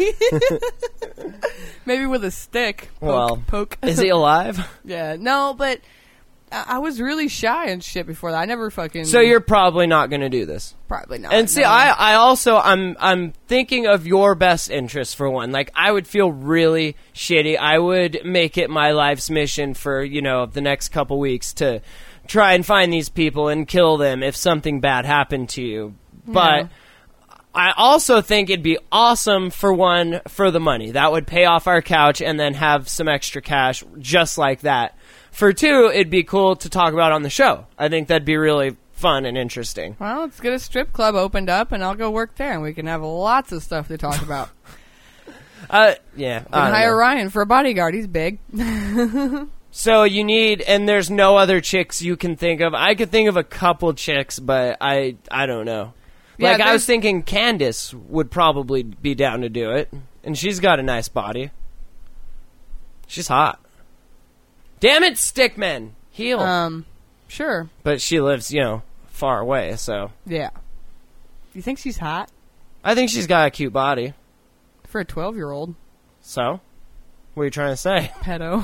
Maybe with a stick. Poke, Well, poke. Is he alive? Yeah, no, but I, I was really shy and shit before that. I never fucking. So you're probably not going to do this. probably not. And see, no. I, I also, I'm, I'm thinking of your best interest for one. Like, I would feel really shitty. I would make it my life's mission for, you know, the next couple weeks to try and find these people and kill them if something bad happened to you. But Yeah. I also think it'd be awesome for one, for the money. That would pay off our couch and then have some extra cash just like that. For two, it'd be cool to talk about on the show. I think that'd be really fun and interesting. Well, let's get a strip club opened up, and I'll go work there, and we can have lots of stuff to talk about. Uh, yeah. We I can don't hire know. Ryan for a bodyguard. He's big. So you need, and there's no other chicks you can think of. I could think of a couple chicks, but I, I don't know. Yeah, Like I was there's- thinking, Candace would probably be down to do it, and she's got a nice body. She's hot. Damn it, Stickman, heal. Um, sure. But she lives, you know, far away, so Yeah. You think she's hot I think she's got a cute body. for a twelve-year-old So, what are you trying to say? pedo?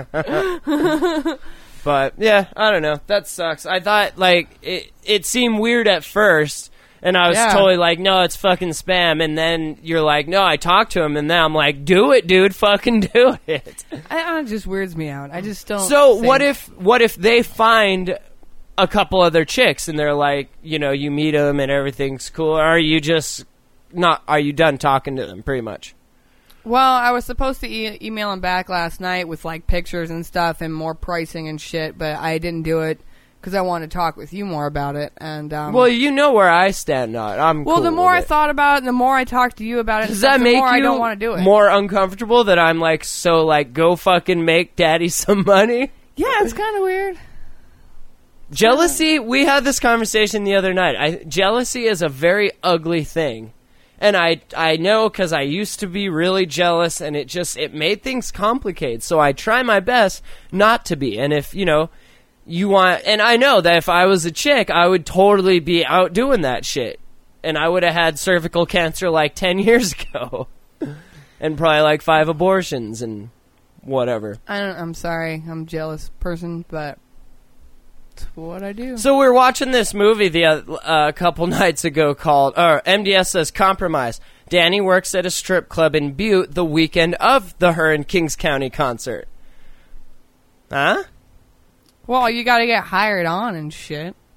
But yeah, I don't know. That sucks. I thought like it. It seemed weird at first, and I was Yeah. totally like, "No, it's fucking spam." And then you're like, "No, I talked to him," and then I'm like, "Do it, dude. Fucking do it." I, it just weirds me out. I just don't. So think- what if what if they find a couple other chicks and they're like, you know, you meet them and everything's cool? Or are you just not? Are you done talking to them? Pretty much. Well, I was supposed to e- email him back last night with like pictures and stuff and more pricing and shit, but I didn't do it because I wanted to talk with you more about it. And um, Well, you know where I stand on it. I'm well, cool the more with I it. thought about it, and the more I talked to you about it, and Does stuff, that the make more you I don't want to do it. more uncomfortable that I'm like so like go fucking make daddy some money? Yeah, it's kind of weird. Jealousy, we had this conversation the other night. I, jealousy is a very ugly thing. And I I know because I used to be really jealous, and it just, it made things complicated. So I try my best not to be. And if, you know, you want, and I know that if I was a chick, I would totally be out doing that shit. And I would have had cervical cancer like ten years ago. And probably like five abortions and whatever. I don't. I'm sorry. I'm a jealous person, but it's what I do. So we were watching this movie the uh, a couple nights ago called, or M D S says Compromise. Danny works at a strip club in Butte the weekend of the Her and Kings County concert. Huh? Well, you got to get hired on and shit.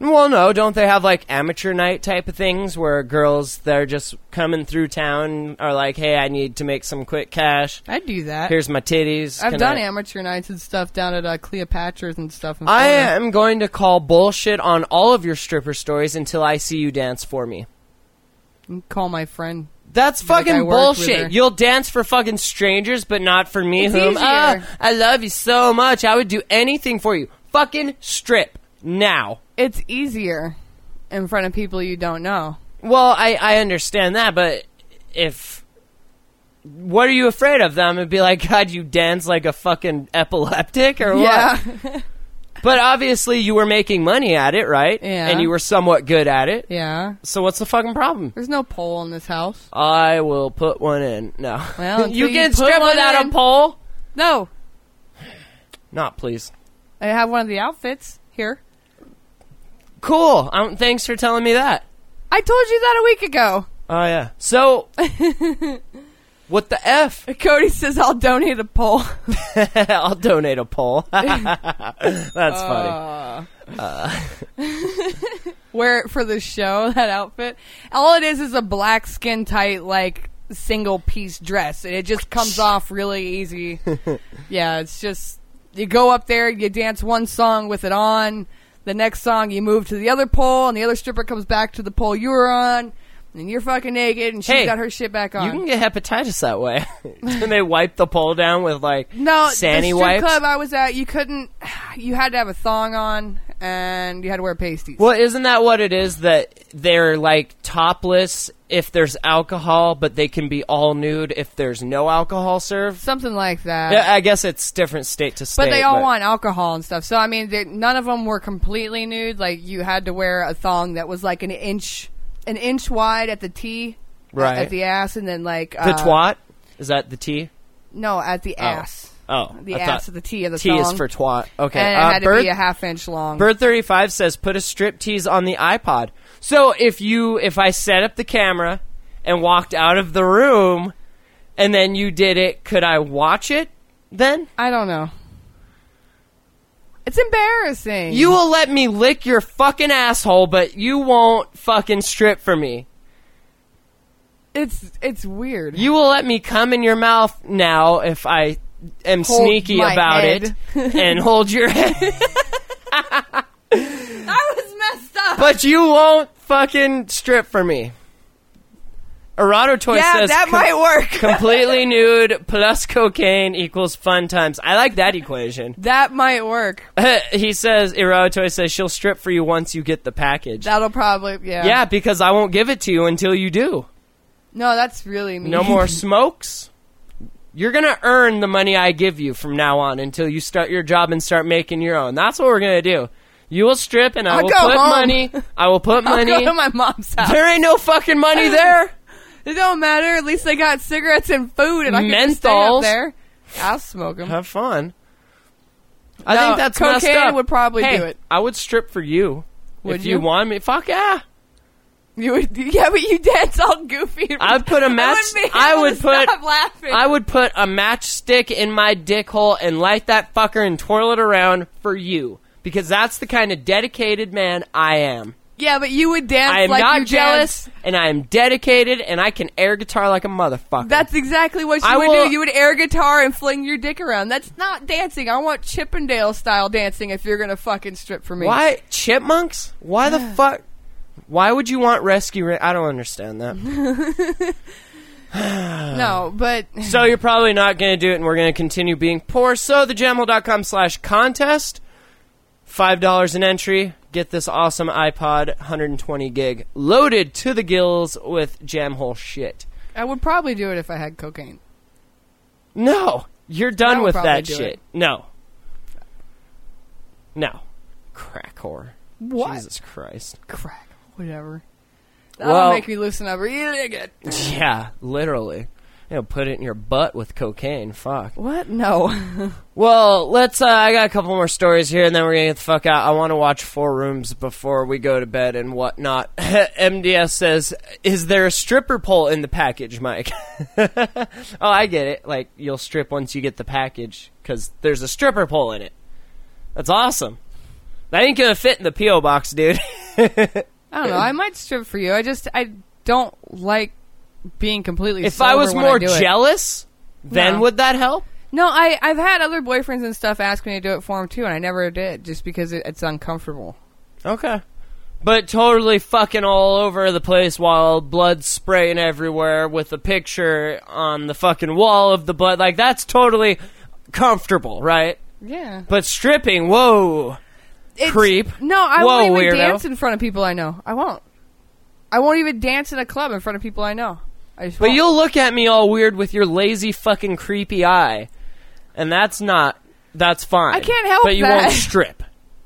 Well, no, don't they have like amateur night type of things where girls that are just coming through town are like, hey, I need to make some quick cash. I'd do that. Here's my titties. I've Can done I-" amateur nights and stuff down at uh, Cleopatra's and stuff. In I Florida. am going to call bullshit on all of your stripper stories until I see you dance for me. Call my friend. That's Like I fucking worked with her. bullshit. You'll dance for fucking strangers, but not for me. It's whom easier. ah, I love you so much. I would do anything for you. Fucking strip now. It's easier in front of people you don't know. Well, I, I understand that, but if... What are you afraid of them? It'd be like, God, you dance like a fucking epileptic or Yeah. what? But obviously you were making money at it, right? Yeah. And you were somewhat good at it. Yeah. So what's the fucking problem? There's no pole in this house. I will put one in. No. Well, you until you can put strip one without in. a pole? No. Not, please. I have one of the outfits here. Cool. Um, thanks for telling me that. I told you that a week ago. Oh, yeah. So, what the F? Cody says I'll donate a pole. I'll donate a pole. That's funny. Uh, Wear it for the show, that outfit. All it is is a black skin tight, like, single piece dress. And it just comes off really easy. Yeah, it's just, you go up there, you dance one song with it on. The next song, you move to the other pole, and the other stripper comes back to the pole you were on. And you're fucking naked, and she's Hey, got her shit back on. You can get hepatitis that way. And they wipe the pole down with, like, No, Sandy the strip wipes. club I was at, you couldn't. You had to have a thong on, and you had to wear pasties. Well, isn't that what it is? That they're, like, topless if there's alcohol, but they can be all nude if there's no alcohol served? Something like that. Yeah, I guess it's different state to state. But they all want alcohol and stuff. So I mean, they, none of them were completely nude. Like you had to wear a thong that was like an inch, an inch wide at the T, Right. at the ass, and then like The uh, twat? Is that the T? No, at the ass. Oh. The I ass thought of the T of the T thong. is for twat. Okay. And it uh, had to Bird, be a half inch long. Bird thirty-five says, put a strip tease on the iPod. So if you, if I set up the camera and walked out of the room and then you did it, could I watch it then? I don't know. It's embarrassing. You will let me lick your fucking asshole, but you won't fucking strip for me. It's it's weird. You will let me come in your mouth now if I am Hold sneaky my about head. it and hold your head. I was messed up. But you won't fucking strip for me. Erototoy yeah, says that com- might work. completely nude plus cocaine equals fun times. I like that equation. That might work. He says, Erotoy says she'll strip for you once you get the package. That'll probably yeah. Yeah, because I won't give it to you until you do. No, that's really mean. No more smokes. You're going to earn the money I give you from now on until you start your job and start making your own. That's what we're going to do. You will strip and I I'll will go put home. money. I will put I'll money. go to my mom's house. There ain't no fucking money there. It don't matter. At least they got cigarettes and food, and I can just stay Menthols. up there. I'll smoke them. Have fun. I No, think that's messed cocaine up. would probably Hey, do it. I would strip for you. Would if you? you want me. Fuck yeah. You would, yeah, but you dance all goofy. I'd put a match. I, wouldn't be I able would to put. Stop laughing. I would put a matchstick in my dick hole and light that fucker and twirl it around for you because that's the kind of dedicated man I am. Yeah, but you would dance I am like not you jealous, dance. and I am dedicated, and I can air guitar like a motherfucker. That's exactly what you I would will- do. You would air guitar and fling your dick around. That's not dancing. I want Chippendale style dancing if you're gonna fucking strip for me. Why chipmunks? Why the fuck? Why would you want rescue? Ra- I don't understand that. No, but So you're probably not going to do it, and we're going to continue being poor. So the jamhole dot com slash contest, five dollars an entry. Get this awesome iPod, one hundred twenty gig, loaded to the gills with Jamhole shit. I would probably do it if I had cocaine. No, you're I done would with probably that do shit. it. No. No. Crack whore. What? Jesus Christ. Crack. Whatever. That'll Well- make me loosen up really good. Yeah, literally. You know, put it in your butt with cocaine. Fuck. What? No. Well, let's, uh, I got a couple more stories here, and then we're gonna get the fuck out. I want to watch Four Rooms before we go to bed and whatnot. M D S says, is there a stripper pole in the package, Mike? Oh, I get it. Like, you'll strip once you get the package, because there's a stripper pole in it. That's awesome. That ain't gonna fit in the P O box, dude. I don't know. I might strip for you. I just I don't like being completely. If sober I was when more I do it. jealous, then No. would that help? No, I I've had other boyfriends and stuff ask me to do it for them too, and I never did, just because it, it's uncomfortable. Okay. But totally fucking all over the place while blood's spraying everywhere with a picture on the fucking wall of the blood. Like, that's totally comfortable, right? Yeah. But stripping, whoa. It's- Creep. No, I Whoa, won't even weirdo. dance in front of people I know. I won't. I won't even dance in a club in front of people I know. I just But won't. you'll look at me all weird with your lazy fucking creepy eye. And that's not, that's fine. I can't help But you that. won't strip.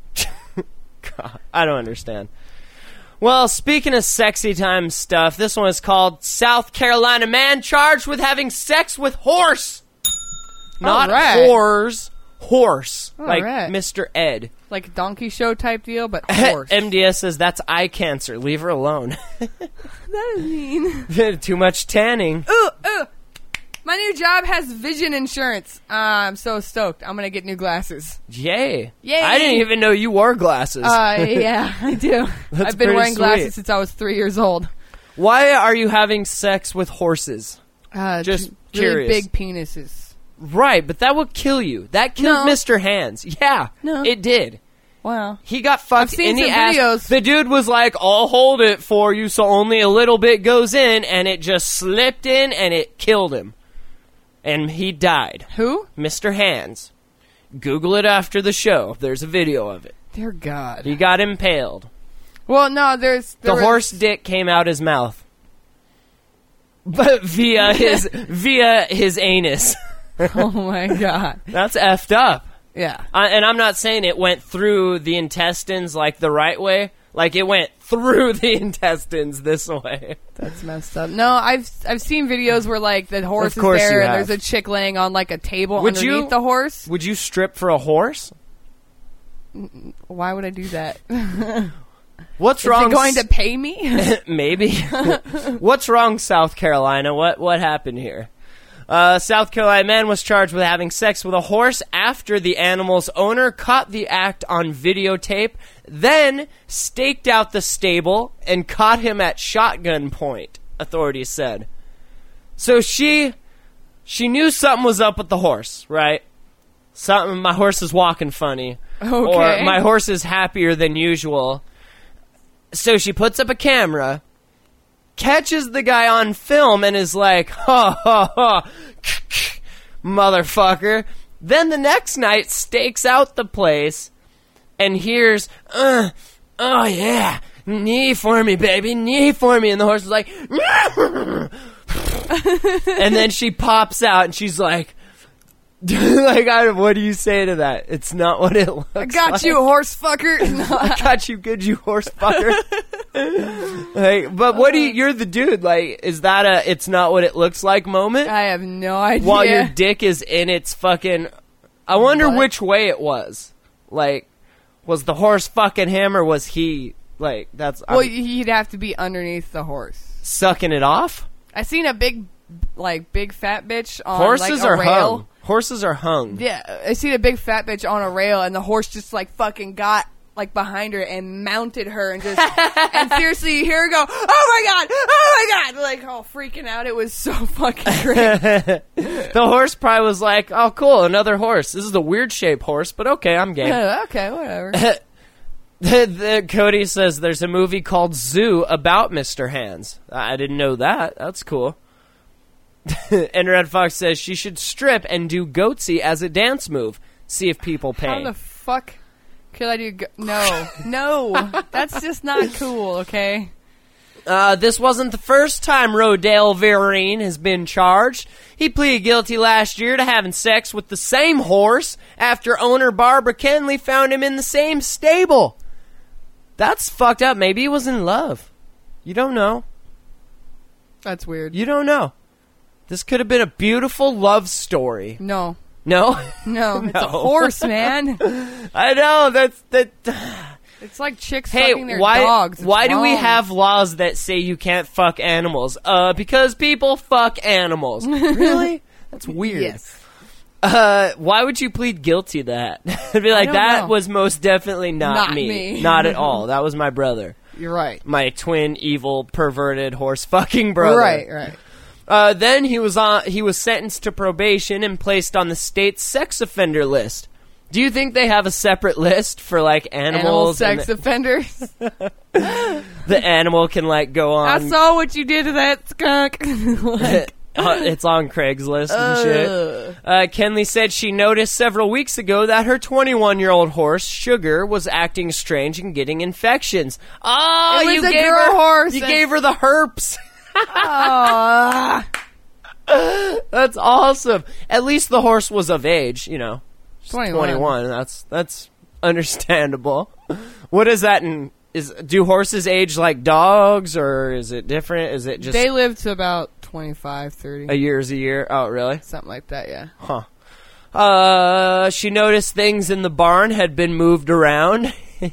God, I don't understand. Well, speaking of sexy time stuff, this one is called South Carolina Man Charged with Having Sex with Horse. Not All right. whores, horse. All like right. Mister Ed. Like a donkey show type deal, but horse. M D S says that's eye cancer. Leave her alone. That is mean. Too much tanning. Ooh, ooh. My new job has vision insurance. Uh, I'm so stoked. I'm gonna get new glasses. Yay. Yay. I didn't even know you wore glasses. Uh, yeah, I do. That's I've been pretty wearing glasses sweet. since I was three years old. Why are you having sex with horses? Uh, Just t- really curious. big penises. Right, but that would kill you. That killed No. Mister Hands. Yeah, No. it did. Wow. He got fucked I've seen in the some ass. videos. The dude was like, I'll hold it for you so only a little bit goes in, and it just slipped in and it killed him. And he died. Who? Mister Hands. Google it after the show. There's a video of it. Dear God. He got impaled. Well, no, there's The there was- horse dick came out his mouth. But via his via his anus. Oh my God. That's effed up. Yeah. I, and I'm not saying it went through the intestines like the right way. Like it went through the intestines this way. That's messed up. No, I've I've seen videos where like the horse Of course is there you and have. there's a chick laying on like a table Would underneath you- the horse. Would you strip for a horse? Why would I do that? What's Is wrong? it going to pay me? Maybe. What's wrong, South Carolina? What what happened here? Uh, South Carolina man was charged with having sex with a horse after the animal's owner caught the act on videotape, then staked out the stable and caught him at shotgun point, authorities said. So she she knew something was up with the horse, right? Something, my horse is walking funny. Okay. Or my horse is happier than usual. So she puts up a camera, catches the guy on film, and is like, ha ha ha, motherfucker. Then the next night stakes out the place and hears, uh, oh yeah, knee for me, baby, knee for me. And the horse is like, and then she pops out and she's like, like, I, what do you say to that? It's not what it looks I got like. you, horse fucker. I got you good, you horse fucker. Like, but what do you, you're the dude, like, is that a it's not what it looks like moment? I have no idea. While your dick is in its fucking, I wonder What? which way it was. Like, was the horse fucking him or was he, like, that's, well, I'm he'd have to be underneath the horse. sucking it off? I seen a big, like, big fat bitch on Horses like, a are rail. hung. Horses are hung. Yeah, I seen a big fat bitch on a rail, and the horse just like fucking got like behind her and mounted her, and just and seriously, you hear her go, "Oh my god, oh my god!" Like all freaking out. It was so fucking great. The horse probably was like, oh cool, another horse. This is a weird shaped horse, but okay, I'm game. Uh, okay, whatever. The, the, Cody says there's a movie called Zoo about Mister Hands. I didn't know that. That's cool. And Red Fox says she should strip and do goatsy as a dance move. See if people pay. How the fuck could I do? Go- no, no, that's just not cool. Okay. Uh, this wasn't the first time Rodale Vereen has been charged. He pleaded guilty last year to having sex with the same horse after owner Barbara Kenley found him in the same stable. That's fucked up. Maybe he was in love. You don't know. That's weird. You don't know. This could have been a beautiful love story. No, No? no, it's No. a horse, man. I know, that's that. It's like chicks Hey, fucking their why dogs. It's why do we wrong. have laws that say you can't fuck animals? Uh, because people fuck animals. Really? That's weird. Yes. Uh, why would you plead guilty to that? I'd be like, don't that know. was most definitely not, Not me. me. Not at all. That was my brother. You're right. My twin, evil, perverted, horse-fucking brother. Right, right. Uh, then he was on. He was sentenced to probation and placed on the state's sex offender list. Do you think they have a separate list for, like, Animal animals? sex and offenders. the, the animal can, like, go on. I saw what you did to that skunk. Like, Uh, it's on Craigslist and shit. Uh, Kenley said she noticed several weeks ago that her twenty-one-year-old horse, Sugar, was acting strange and getting infections. Oh, It was you a gave girl her, horse. You gave her the herpes. Aw. That's awesome. At least the horse was of age, you know. She's twenty-one. twenty-one. That's that's understandable. What is that in... Is, do horses age like dogs, or is it different? Is it just They live to about twenty-five, thirty. a year's a year? Oh, really? Something like that, yeah. Huh. Uh, she noticed things in the barn had been moved around.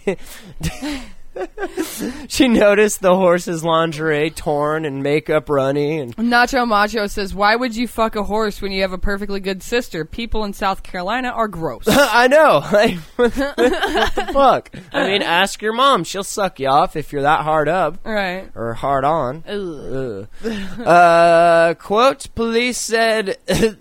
She noticed the horse's lingerie torn and makeup runny. And Nacho Macho says, why would you fuck a horse when you have a perfectly good sister? People in South Carolina are gross. I know. Like, what the fuck? I mean, ask your mom. She'll suck you off if you're that hard up. Right. Or hard on. Ugh. Ugh. Uh, quote, police said...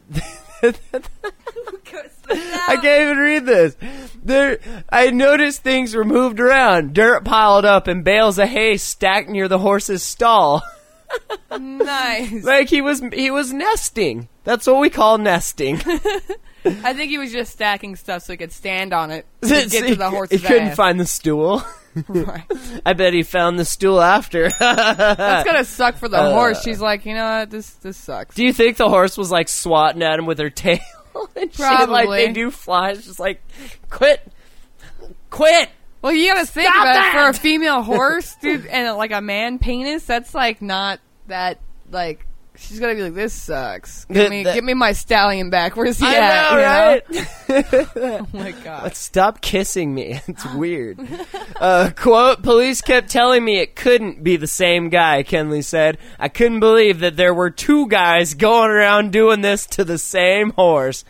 I can't even read this. There, I noticed things were moved around. Dirt piled up and bales of hay stacked near the horse's stall. Nice. Like he was, he was nesting. That's what we call nesting. I think he was just stacking stuff so he could stand on it to get to the He horse's couldn't ass. find the stool. Right. I bet he found the stool after. That's gonna suck for the Uh, horse. She's like, you know what, this this sucks. Do you think the horse was like swatting at him with her tail? And shit, like Probably. they do flies, just like, quit, quit. Well, you gotta think Stop about that! it for a female horse, dude, and like a man penis. That's like not that like. She's gonna be like, this sucks. Give The- me, the- give me my stallion back. Where's he I at? know, You right? Oh my god. Let's stop kissing me. It's weird. uh, quote, police kept telling me it couldn't be the same guy, Kenley said. I couldn't believe that there were two guys going around doing this to the same horse.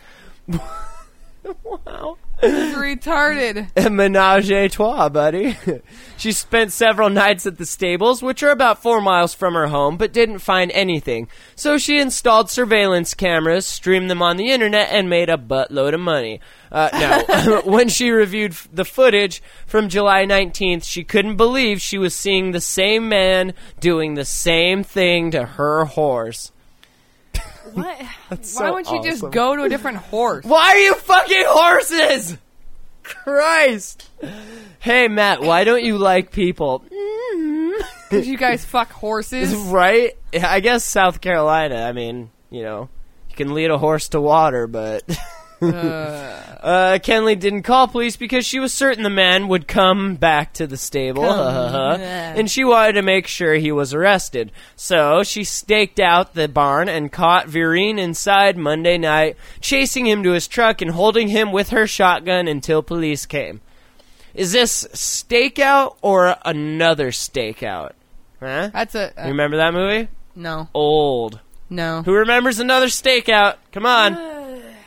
Wow. It's retarded. A menage a trois, buddy. She spent several nights at the stables, which are about four miles from her home, but didn't find anything. So she installed surveillance cameras, streamed them on the internet, and made a buttload of money. Uh, no. When she reviewed f- the footage from July nineteenth, she couldn't believe she was seeing the same man doing the same thing to her horse. What? Why so wouldn't you just awesome. go to a different horse? Why are you fucking horses? Christ. Hey, Matt, why don't you like people? Because you guys fuck horses. Right? I guess South Carolina, I mean, you know, you can lead a horse to water, but... Uh, uh, Kenley didn't call police because she was certain the man would come back to the stable, Come and she wanted to make sure he was arrested. So she staked out the barn and caught Vireen inside Monday night, chasing him to his truck and holding him with her shotgun until police came. Is this stakeout or another stakeout? Huh? that's a You uh, remember that movie? no, Old. no. Who remembers another stakeout? Come on.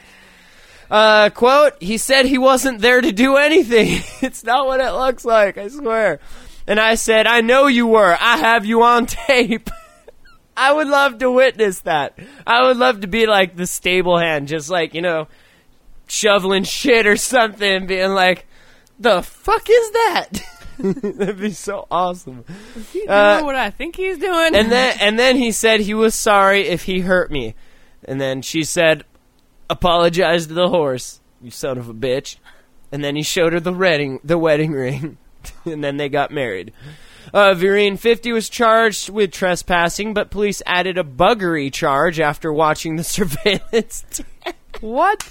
Uh, quote, he said he wasn't there to do anything. It's not what it looks like, I swear. And I said, I know you were. I have you on tape. I would love to witness that. I would love to be like the stable hand, just like, you know, shoveling shit or something, being like, the fuck is that? That'd be so awesome. Is he doing Uh, what I think he's doing? And then and then he said he was sorry if he hurt me. And then she said, apologize to the horse, you son of a bitch. And then he showed her the wedding the wedding ring. And then they got married. Uh, Vireen, fifty, was charged with trespassing, but police added a buggery charge after watching the surveillance. what?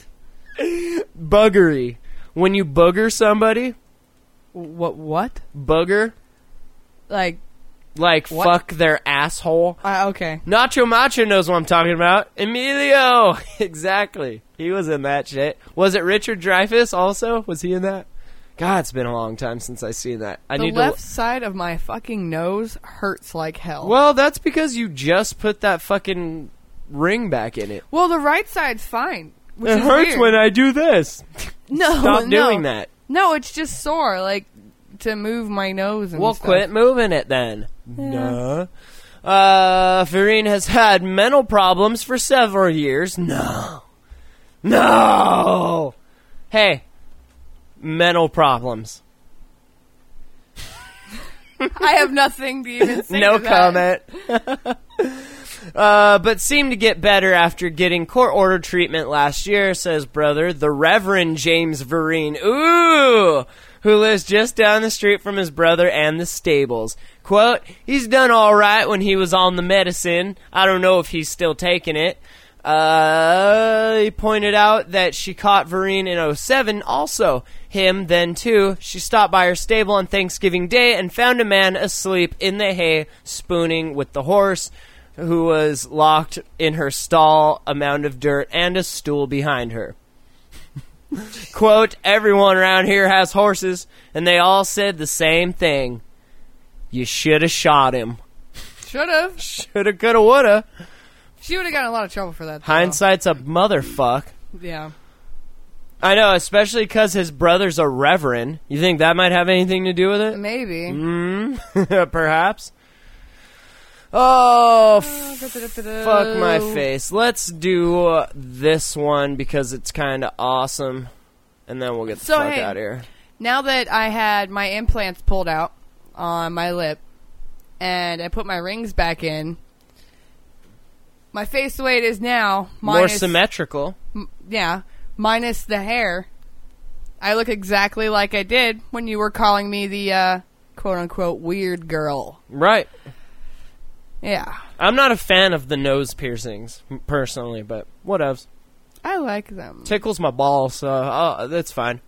Buggery. When you booger somebody, What? What? booger, Like? like What? fuck their asshole. Uh, okay. Nacho Macho knows what I'm talking about. Emilio! Exactly. He was in that shit. Was it Richard Dreyfuss also? Was he in that? God, it's been a long time since I've seen that. I The need left to... side of my fucking nose hurts like hell. Well, that's because you just put that fucking ring back in it. Well, the right side's fine. Which It is hurts weird. when I do this. no, Stop no. doing that. No, it's just sore, like to move my nose and Well, stuff. quit moving it then. No. Uh, Farine has had mental problems for several years. No. No! Hey. Mental problems. I have nothing to even say No to that. comment. uh, but seemed to get better after getting court-ordered treatment last year, says brother, the Reverend James Vereen. Ooh! Who lives just down the street from his brother and the stables. Quote, he's done all right when he was on the medicine. I don't know if he's still taking it. Uh, he pointed out that she caught Vereen in oh seven, also him then too. She stopped by her stable on Thanksgiving Day and found a man asleep in the hay spooning with the horse, who was locked in her stall, a mound of dirt, and a stool behind her. Quote, everyone around here has horses, and they all said the same thing. You should have shot him. Should have. Shoulda, coulda, woulda. She would have gotten a lot of trouble for that. Though. Hindsight's a motherfuck. Yeah. I know, especially because his brother's a reverend. You think that might have anything to do with it? Maybe. Mm, perhaps. Oh, f- fuck my face. Let's do uh, this one because it's kind of awesome, and then we'll get the So, fuck hey, out of here. Now that I had my implants pulled out on my lip, and I put my rings back in, my face the way it is now, More minus, symmetrical. m- yeah, minus the hair, I look exactly like I did when you were calling me the uh, quote-unquote weird girl. Right. Yeah. I'm not a fan of the nose piercings, personally, but whatevs. I like them. Tickles my balls, so uh, that's fine.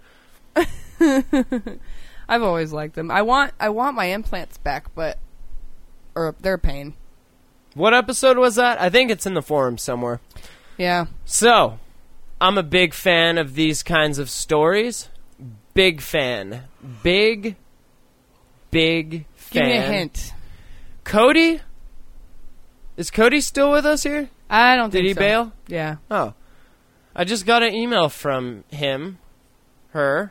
I've always liked them. I want I want my implants back, but or they're a pain. What episode was that? I think it's in the forum somewhere. Yeah. So, I'm a big fan of these kinds of stories. Big fan. Big, big fan. Give me a hint. Cody? Is Cody still with us here? I don't Did think he so. bail? Yeah. Oh. I just got an email from him. Her.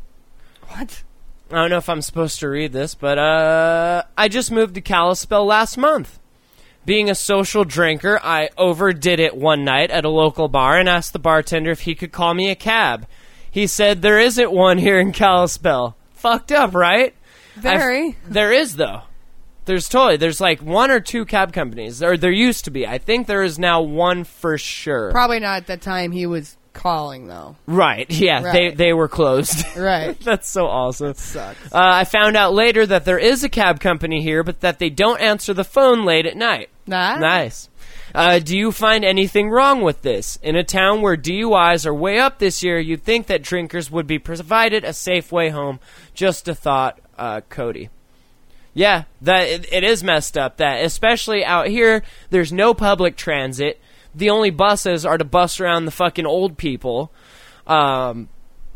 What? I don't know if I'm supposed to read this, but uh, I just moved to Kalispell last month. Being a social drinker, I overdid it one night at a local bar and asked the bartender if he could call me a cab. He said there isn't one here in Kalispell. Fucked up, right? Very. I've- there is, though. There's totally. There's like one or two cab companies. Or there used to be. I think there is now one for sure. Probably not at the time he was calling, though. Right. Yeah, Right. they they were closed. Right. That's so awesome. Sucks. Uh, I found out later that there is a cab company here, but that they don't answer the phone late at night. Nah. Nice. Uh, do you find anything wrong with this? In a town where D U Is are way up this year, you'd think that drinkers would be provided a safe way home. Just a thought, uh, Cody. Yeah, that it, it is messed up. That especially out here, there's no public transit. The only buses are to bus around the fucking old people. Um,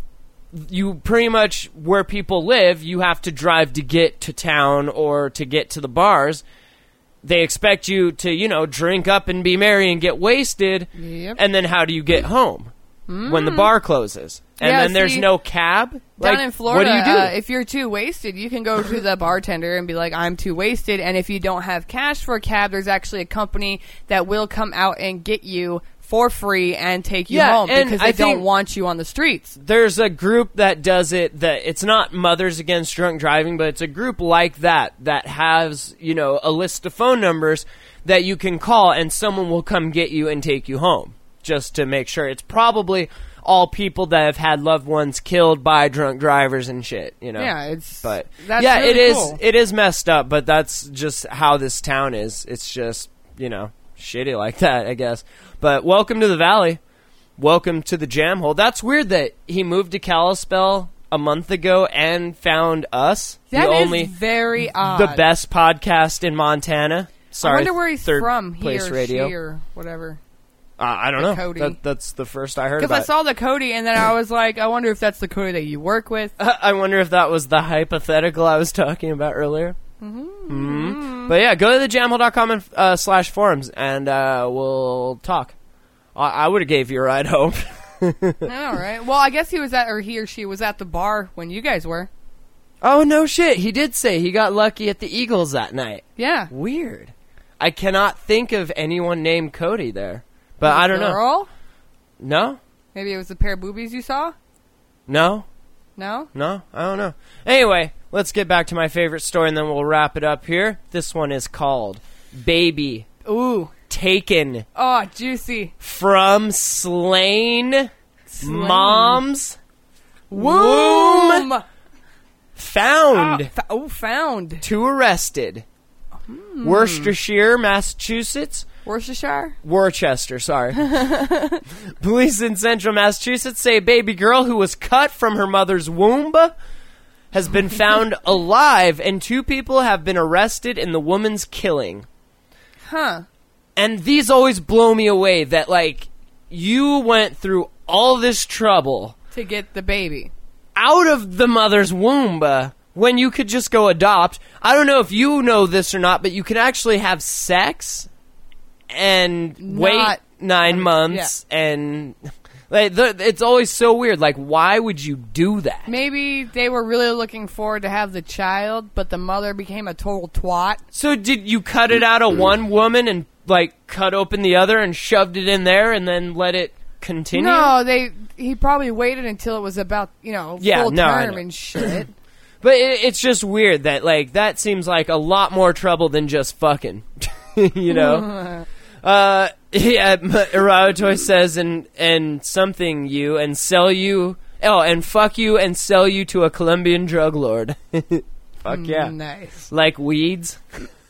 you pretty much where people live, you have to drive to get to town or to get to the bars. They expect you to, you know, drink up and be merry and get wasted. Yep. And then how do you get home when the bar closes? And Yeah, then there's see, no cab? Down Like, in Florida, what do you do? Uh, if you're too wasted, you can go to the bartender and be like, I'm too wasted. And if you don't have cash for a cab, there's actually a company that will come out and get you for free and take you Yeah, home and because they I don't think- want you on the streets. There's a group that does it that it's not Mothers Against Drunk Driving, but it's a group like that that has, you know, a list of phone numbers that you can call and someone will come get you and take you home just to make sure. It's probably all people that have had loved ones killed by drunk drivers and shit, you know. Yeah, it's But that's yeah, really it is cool. it is messed up, but that's just how this town is. It's just, you know, shitty like that, I guess. But welcome to the Valley. Welcome to the Jam Hole. That's weird that he moved to Kalispell a month ago and found us. That the is only very odd. the best podcast in Montana. Sorry, I wonder where he's third from, he place or radio. she or whatever. Uh, I don't The know. Cody. That, that's the first I heard Because about. I saw the Cody, and then I was like, I wonder if that's the Cody that you work with. I wonder if that was the hypothetical I was talking about earlier. Mm-hmm. But yeah, go to the jamhole dot com and uh, slash forums, and uh, we'll talk. I, I would have gave you a ride home. All right. Well, I guess he was at, or he or she was at the bar when you guys were. Oh, no shit. He did say he got lucky at the Eagles that night. Yeah. Weird. I cannot think of anyone named Cody there. But I don't Girl? know. No? Maybe it was a pair of boobies you saw? No? No? No? I don't know. Anyway, let's get back to my favorite story and then we'll wrap it up here. This one is called Baby Ooh. Taken Oh, juicy. from Slain, Slain. Mom's Womb. Womb Found. Oh, fa- oh, found. Two arrested. Hmm. Worcestershire, Massachusetts. Worcestershire? Worcester, sorry. Police in central Massachusetts say a baby girl who was cut from her mother's womb has been found alive, and two people have been arrested in the woman's killing. Huh. And these always blow me away that, like, you went through all this trouble To get the baby. out of the mother's womb uh, when you could just go adopt. I don't know if you know this or not, but you can actually have sex and Not- wait nine months and like the, it's always so weird. Like, why would you do that? Maybe they were really looking forward to have the child, but the mother became a total twat. So did you cut it out of one woman and like cut open the other and shoved it in there and then let it continue? No, they. He probably waited until it was about, you know, Yeah, full no, I term know. and shit. But it, it's just weird that like that seems like a lot more trouble than just fucking. You know. Uh, yeah, Erotoy says, and and something you, and sell you, oh, and fuck you, and sell you to a Colombian drug lord. Fuck yeah. Nice. Like weeds.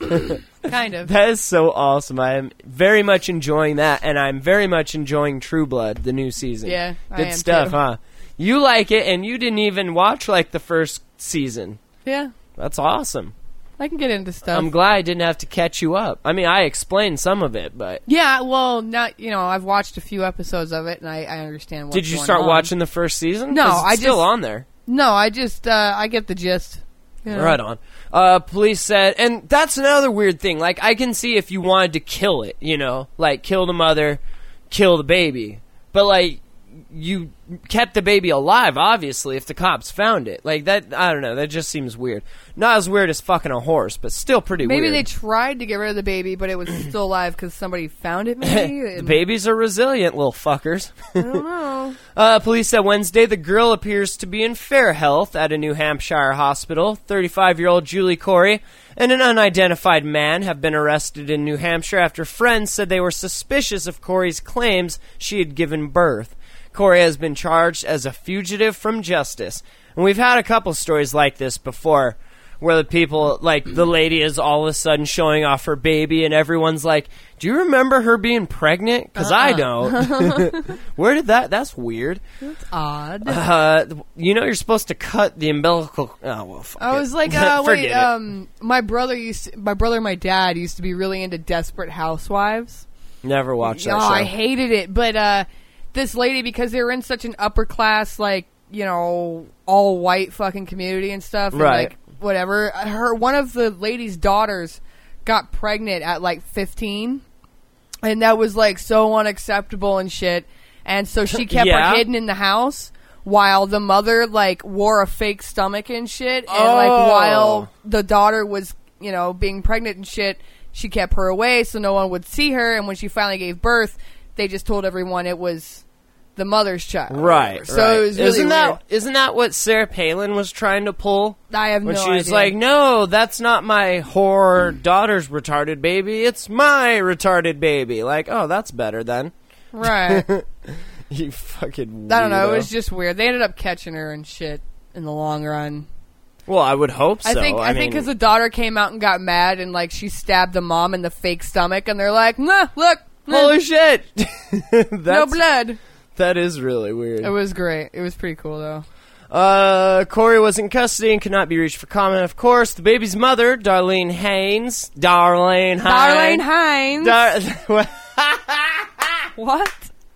Kind of. That is so awesome. I am very much enjoying that, and I'm very much enjoying True Blood, the new season. Yeah, I Good am stuff, too. huh? You like it, and you didn't even watch, like, the first season. Yeah, That's awesome. I can get into stuff. I'm glad I didn't have to catch you up. I mean, I explained some of it, but... Yeah, well, not you know, I've watched a few episodes of it, and I, I understand what's Did you going start on. watching the first season? No, 'Cause it's I still just- on there. No, I just uh, I get the gist. You know? Right on. Uh, police said, and that's another weird thing. Like, I can see if you wanted to kill it, you know, like kill the mother, kill the baby, but like you kept the baby alive. Obviously, if the cops found it, like that, I don't know. That just seems weird. Not as weird as fucking a horse, but still pretty Maybe weird. they tried to get rid of the baby, but it was still alive because somebody found it. Maybe the and- babies are resilient, little fuckers. I don't know. Uh, police said Wednesday the girl appears to be in fair health at a New Hampshire hospital. thirty-five-year-old Julie Corey and an unidentified man have been arrested in New Hampshire after friends said they were suspicious of Corey's claims she had given birth. Corey has been charged as a fugitive from justice. And we've had a couple stories like this before, where the people, like, the lady is all of a sudden showing off her baby, and everyone's like, do you remember her being pregnant? Because I don't. Where did that... That's weird. Odd. Uh, you know you're supposed to cut the umbilical... Oh, well, fuck I it. was like, uh, Forget wait, it. um, my brother used, to, my brother and my dad used to be really into Desperate Housewives. Never watched that oh, show. I hated it, but uh, this lady, because they were in such an upper class, like, you know, all white fucking community and stuff, and, Right. like, whatever. Her one of the lady's daughters got pregnant at like fifteen, and that was like so unacceptable and shit. And so she kept Yeah. her hidden in the house while the mother like wore a fake stomach and shit. And Oh. like while the daughter was, you know, being pregnant and shit, she kept her away so no one would see her. And when she finally gave birth, they just told everyone it was the mother's child. Right, So right. it was really isn't that weird. isn't that what Sarah Palin was trying to pull? I have When no she was idea. like, no, that's not my whore daughter's retarded baby. It's my retarded baby. Like, oh, that's better then. right. You fucking I don't know. It weirdo. was just weird. They ended up catching her and shit in the long run. Well, I would hope so. I think I, think mean, because the daughter came out and got mad and like she stabbed the mom in the fake stomach and they're like, nah, look, nah, holy shit. no That's, blood. that is really weird. It was great. It was pretty cool though. Uh, Corey was in custody and could not be reached for comment, of course. The baby's mother, Darlene Haynes. Darlene Darlene Haynes. Hines. Dar- what?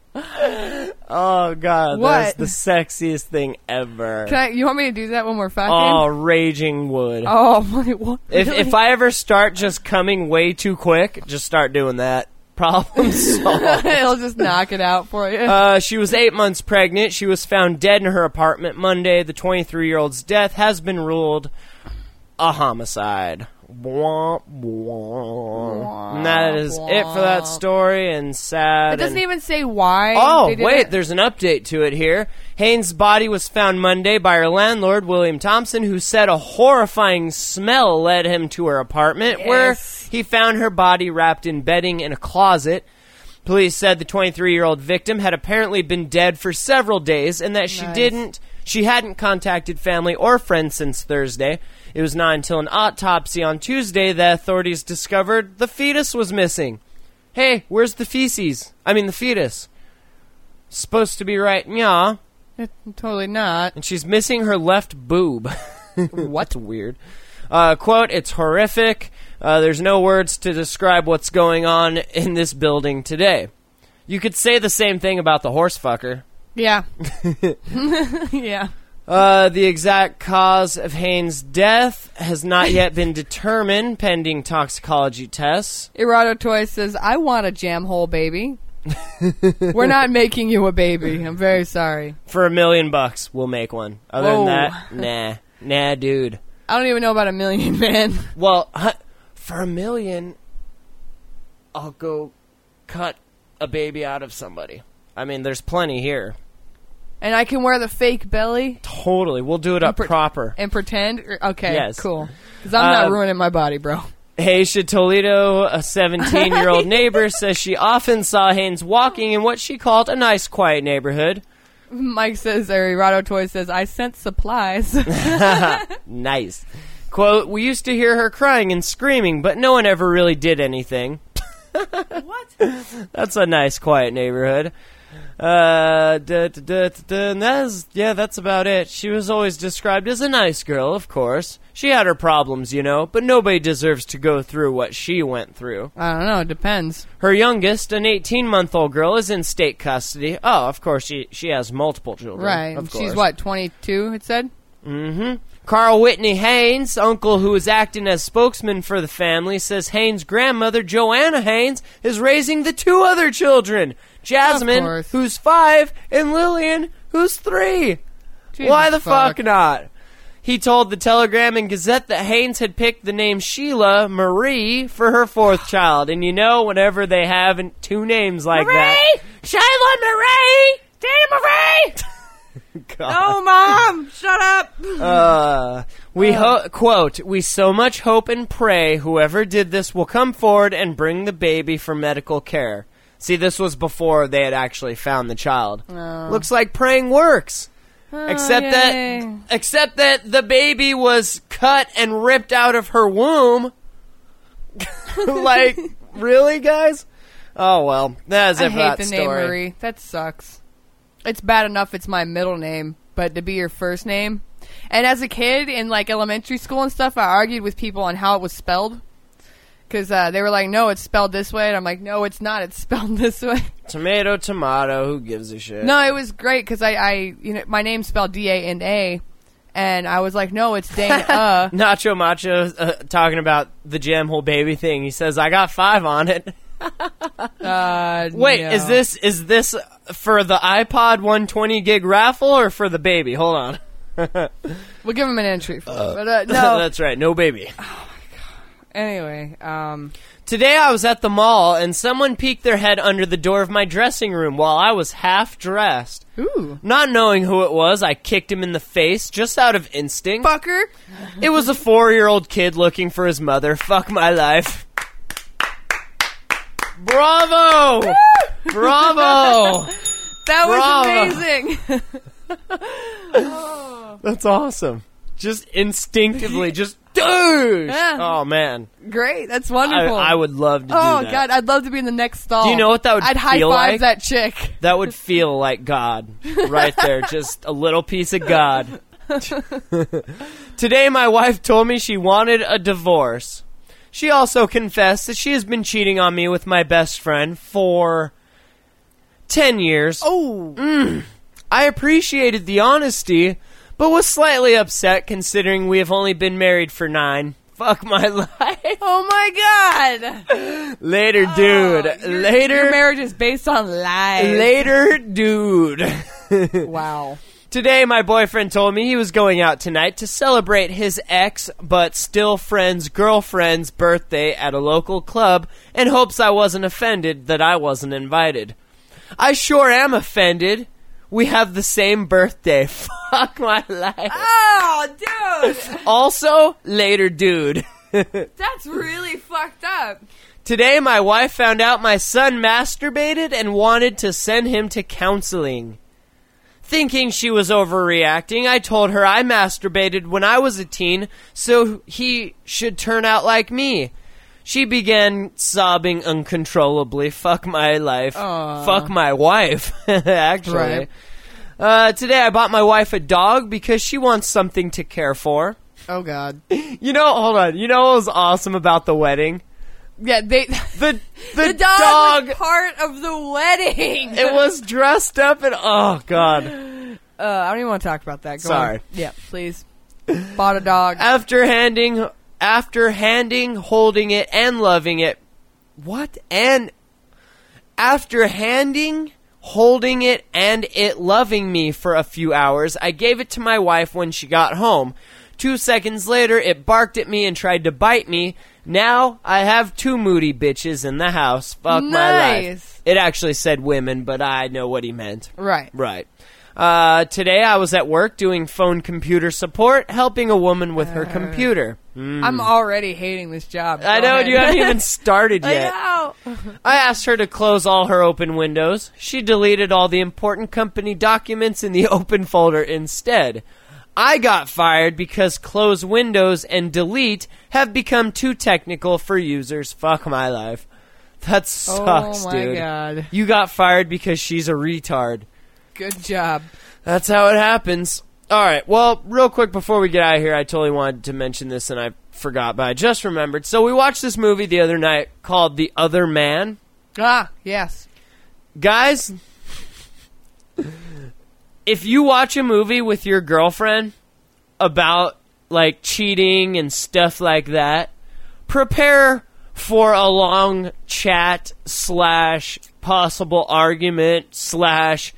oh, God. What? That's the sexiest thing ever. Can I, you want me to do that one more fucking? Oh, raging wood. Oh my! What? If Really? if I ever start just coming way too quick, just start doing that. Problem solved. He'll just knock it out for you. Uh, she was eight months pregnant. She was found dead in her apartment Monday. The twenty-three-year-old's death has been ruled a homicide. Womp, womp. And that is it for that story, and sad. It doesn't and- even say why. Oh, they did wait, it. there's an update to it here. Haynes' body was found Monday by her landlord, William Thompson, who said a horrifying smell led him to her apartment, Yes. where he found her body wrapped in bedding in a closet. Police said the twenty-three-year-old victim had apparently been dead for several days, and that she Nice. didn't, she hadn't contacted family or friends since Thursday. It was not until an autopsy on Tuesday that authorities discovered the fetus was missing. Hey, where's the feces? I mean, the fetus. Supposed to be right, yeah. It- totally not. And she's missing her left boob. What's weird? Uh, quote, it's horrific. Uh, there's no words to describe what's going on in this building today. You could say the same thing about the horse fucker. Yeah. yeah. Uh, the exact cause of Haynes' death has not yet been determined, pending toxicology tests. Erado Toy says, I want a jam hole baby. We're not making you a baby. I'm very sorry. For a million bucks, we'll make one. Other Whoa. than that, nah. Nah, dude. I don't even know about a million, man. Well, huh, for a million, I'll go cut a baby out of somebody. I mean, there's plenty here. And I can wear the fake belly Totally. We'll do it up pre- proper. and pretend? Or- Okay, Yes. cool. Because I'm not Um, ruining my body, bro. Aisha Toledo, a seventeen-year-old neighbor, says she often saw Haynes walking in what she called a nice, quiet neighborhood. Mike says, or Erado Toy says, I sent supplies. Nice. Quote, we used to hear her crying and screaming, but no one ever really did anything. What? That's a nice, quiet neighborhood. Uh, da, da, da, da, da, and that is, yeah, that's about it. She was always described as a nice girl, of course. She had her problems, you know, but nobody deserves to go through what she went through. I don't know. It depends. Her youngest, an eighteen-month-old girl, is in state custody. Oh, of course, she she has multiple children. Right. Of course. She's what, twenty-two, it said? Mm-hmm. Carl Whitney Haynes, uncle who is acting as spokesman for the family, says Haynes' grandmother, Joanna Haynes, is raising the two other children. Jasmine, course. who's five, and Lillian, who's three. Jesus Why the fuck. fuck not? He told the Telegram and Gazette that Haynes had picked the name Sheila Marie for her fourth child. And you know, whenever they have an- two names like that... Sheila Marie! Dana Marie! God. Oh, Mom! Shut up! Uh, we ho- quote, we so much hope and pray whoever did this will come forward and bring the baby for medical care. See, this was before they had actually found the child. Oh. Looks like praying works. except yay. that except that the baby was cut and ripped out of her womb. Like, really, guys? Oh, well. That's I it for hate that the name story. Marie. That sucks. It's bad enough it's my middle name, but to be your first name. And as a kid in like elementary school and stuff, I argued with people on how it was spelled. Because uh, they were like, no, it's spelled this way. And I'm like, no, it's not. It's spelled this way. Tomato, tomato, who gives a shit? No, it was great because I, I, you know, my name's spelled D A N A. And I was like, no, it's Dana. Uh. Nacho Macho uh, talking about the jam hole baby thing. He says, I got five on it. uh, Wait, no. is this is this for the iPod one twenty gig raffle or for the baby? Hold on. We'll give him an entry for it. But, uh, no. That's right, no baby. Anyway, um... Today I was at the mall and someone peeked their head under the door of my dressing room while I was half dressed. Ooh. Not knowing who it was, I kicked him in the face just out of instinct. Fucker! It was a four-year-old kid looking for his mother. Fuck my life. Bravo! Bravo! That was Bravo. amazing! That's awesome. Just instinctively, just dude. Yeah. Oh man, Great, that's I, wonderful. I would love to Oh do that. god, I'd love to be in the next stall. Do you know what that would I'd feel high five like? that chick. That would feel like God, right there. Just a little piece of God. Today, my wife told me she wanted a divorce. She also confessed that she has been cheating on me with my best friend for ten years. Oh, Mm. I appreciated the honesty, but was slightly upset considering we have only been married for nine. Fuck my life. Oh my god. Later, dude. Oh, your, Later. Your marriage is based on lies. Later, dude. Wow. Today, my boyfriend told me he was going out tonight to celebrate his ex, but still friend's girlfriend's birthday at a local club and hopes I wasn't offended that I wasn't invited. I sure am offended. We have the same birthday. Fuck my life. Oh, dude. Also, later, dude. That's really fucked up. Today, my wife found out my son masturbated and wanted to send him to counseling. Thinking she was overreacting, I told her I masturbated when I was a teen, so he should turn out like me. She began sobbing uncontrollably. Fuck my life. Aww. Fuck my wife, actually. Right. Uh, today I bought my wife a dog because she wants something to care for. Oh, God. You know, hold on. You know what was awesome about the wedding? Yeah, they... The, the, The dog, dog was part of the wedding. it was dressed up and, oh, God. Uh, I don't even want to talk about that. Go Sorry. on. Yeah, please. Bought a dog. After handing, after handing, holding it, and loving it. What? And after handing, holding it, and it loving me for a few hours, I gave it to my wife when she got home. Two seconds later, it barked at me and tried to bite me. Now, I have two moody bitches in the house. Fuck my life. Nice. It actually said women, but I know what he meant. Right. Right. Uh, today I was at work doing phone computer support, helping a woman with her computer. Mm. I'm already hating this job. I Go know, ahead. you haven't even started yet. I know. I asked her to close all her open windows. She deleted all the important company documents in the open folder instead. I got fired because close windows and delete have become too technical for users. Fuck my life. That sucks, oh my dude. God. You got fired because she's a retard. Good job. That's how it happens. All right. Well, real quick before we get out of here, I totally wanted to mention this and I forgot, but I just remembered. So we watched this movie the other night called The Other Man. Ah, yes. Guys, if you watch a movie with your girlfriend about like cheating and stuff like that, prepare for a long chat slash possible argument slash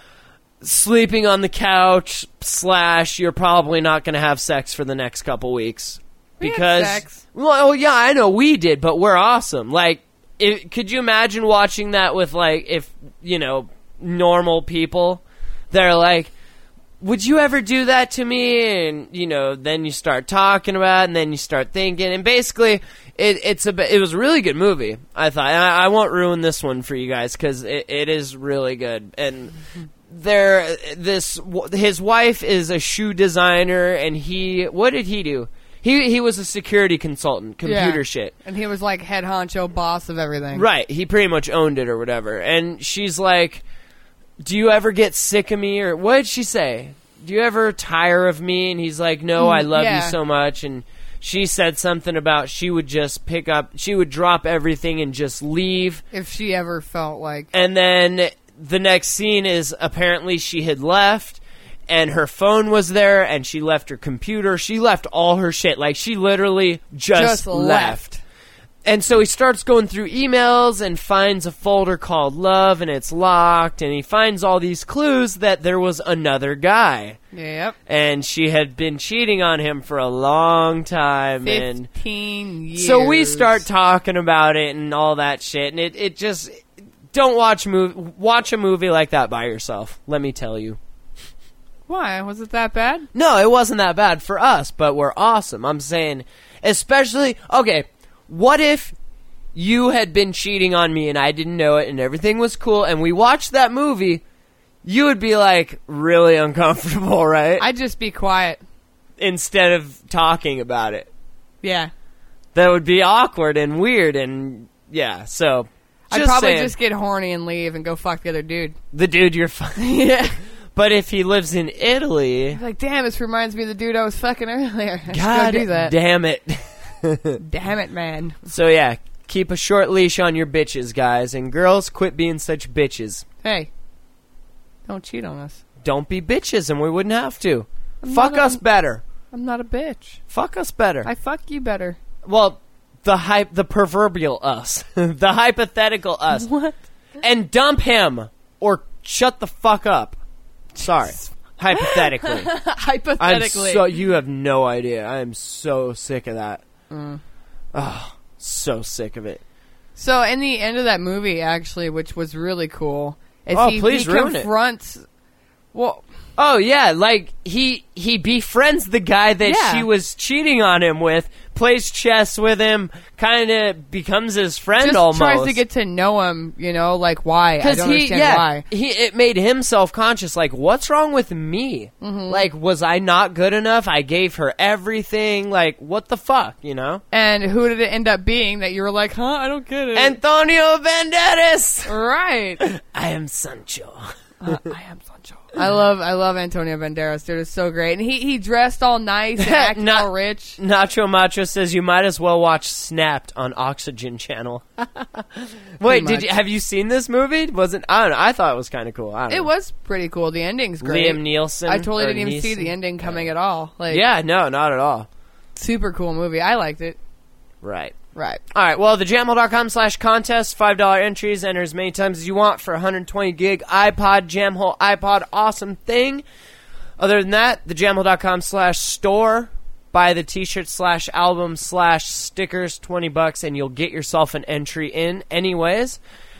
sleeping on the couch slash you're probably not going to have sex for the next couple weeks. We had Because, sex. well, oh yeah, I know we did, but we're awesome. Like, if, could you imagine watching that with like, if, you know, normal people? They're like, would you ever do that to me? And, you know, then you start talking about it, and then you start thinking. And basically, it, it's a, it was a really good movie, I thought. And I, I won't ruin this one for you guys, because it, it is really good. And there, this, his wife is a shoe designer, and he, what did he do? He he was a security consultant, computer Yeah. shit. And he was like head honcho boss of everything. Right, he pretty much owned it or whatever. And she's like, do you ever get sick of me? Or what did she say? Do you ever tire of me? And he's like, no, I love yeah. you so much. And she said something about she would just pick up, she would drop everything and just leave. If she ever felt like... And then the next scene is apparently she had left and her phone was there and she left her computer. She left all her shit. Like, she literally just, Just left. left. And so he starts going through emails and finds a folder called Love, and it's locked, and he finds all these clues that there was another guy. Yep. And she had been cheating on him for a long time. And Fifteen years. so we start talking about it and all that shit, and it, it just... Don't watch, mov- watch a movie like that by yourself, let me tell you. Why? Was it that bad? No, it wasn't that bad for us, but we're awesome. I'm saying, especially... Okay, what if you had been cheating on me and I didn't know it and everything was cool and we watched that movie? You would be, like, really uncomfortable, right? I'd just be quiet. Instead of talking about it. Yeah. That would be awkward and weird and, yeah, so... I'd just probably saying, just get horny and leave and go fuck the other dude. the dude you're fucking... Yeah. But if he lives in Italy... Like, damn, this reminds me of the dude I was fucking earlier. I should God go do that. damn it. Damn it, man. So yeah, keep a short leash on your bitches, guys. And girls, quit being such bitches. Hey, don't cheat on us. Don't be bitches and we wouldn't have to. I'm Fuck not a- us better. I'm not a bitch. Fuck us better. I fuck you better. Well, the hype, the proverbial us, the hypothetical us, What? and dump him or shut the fuck up. Sorry, hypothetically. Hypothetically. I'm so you have no idea. I am so sick of that. Mm. Oh, so sick of it. So in the end of that movie, actually, which was really cool, is Oh, he, please he ruin it. confronts. Well, Oh yeah, like he he befriends the guy that Yeah. she was cheating on him with, plays chess with him, kind of becomes his friend just almost. tries to get to know him. You know, like why? I Because don't he, understand yeah, why. he it made him self conscious. Like, what's wrong with me? Mm-hmm. Like, was I not good enough? I gave her everything. Like, what the fuck, you know? And who did it end up being that you were like, huh? I don't get it. Antonio Banderas. right. I am Sancho. Uh, I am Sancho. I love, I love Antonio Banderas, dude. It's so great, and he he dressed all nice and acted Not- all rich. Nacho Macho says you might as well watch Snapped on Oxygen Channel. Wait, did much. you have you seen this movie? Wasn't I? Don't know. I thought it was kind of cool. I don't It know. was pretty cool. The ending's great. Liam Neeson. I totally or didn't even see Neeson? the ending coming at all. Like, Yeah, no, not at all. super cool movie. I liked it. Right. Right. All right, well, the jamhole dot com slash contest, five dollar entries, enter as many times as you want for one hundred twenty gig iPod, Jamhole iPod, awesome thing. Other than that, the jamhole dot com slash store, buy the t-shirt slash album slash stickers, twenty bucks, and you'll get yourself an entry in anyways.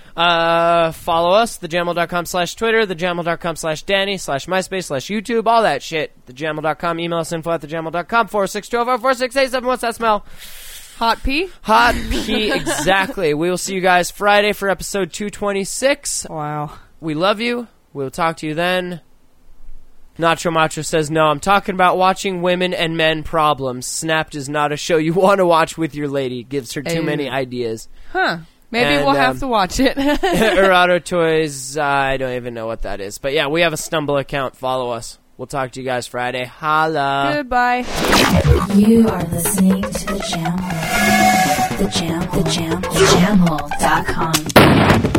Uh, follow us, the jamhole dot com slash Twitter, the jamhole dot com slash Danny, slash MySpace, slash YouTube, all that shit. the jamhole dot com, email us info at the jamhole dot com, four six one two, four six eight seven, what's that smell? Hot pee? Hot pee, exactly. We will see you guys Friday for episode two twenty-six. Wow. We love you. We'll talk to you then. Nacho Macho says, no, I'm talking about watching women and men problems. Snapped is not a show you want to watch with your lady. Gives her too Amen. many ideas. Huh. Maybe And, we'll have um, to watch it. Erato Toys, uh, I don't even know what that is. But yeah, we have a Stumble account. Follow us. We'll talk to you guys Friday. Holla. Goodbye. You are listening to the Jam Hole. The Jam, the Jam, the Jam Hole dot com.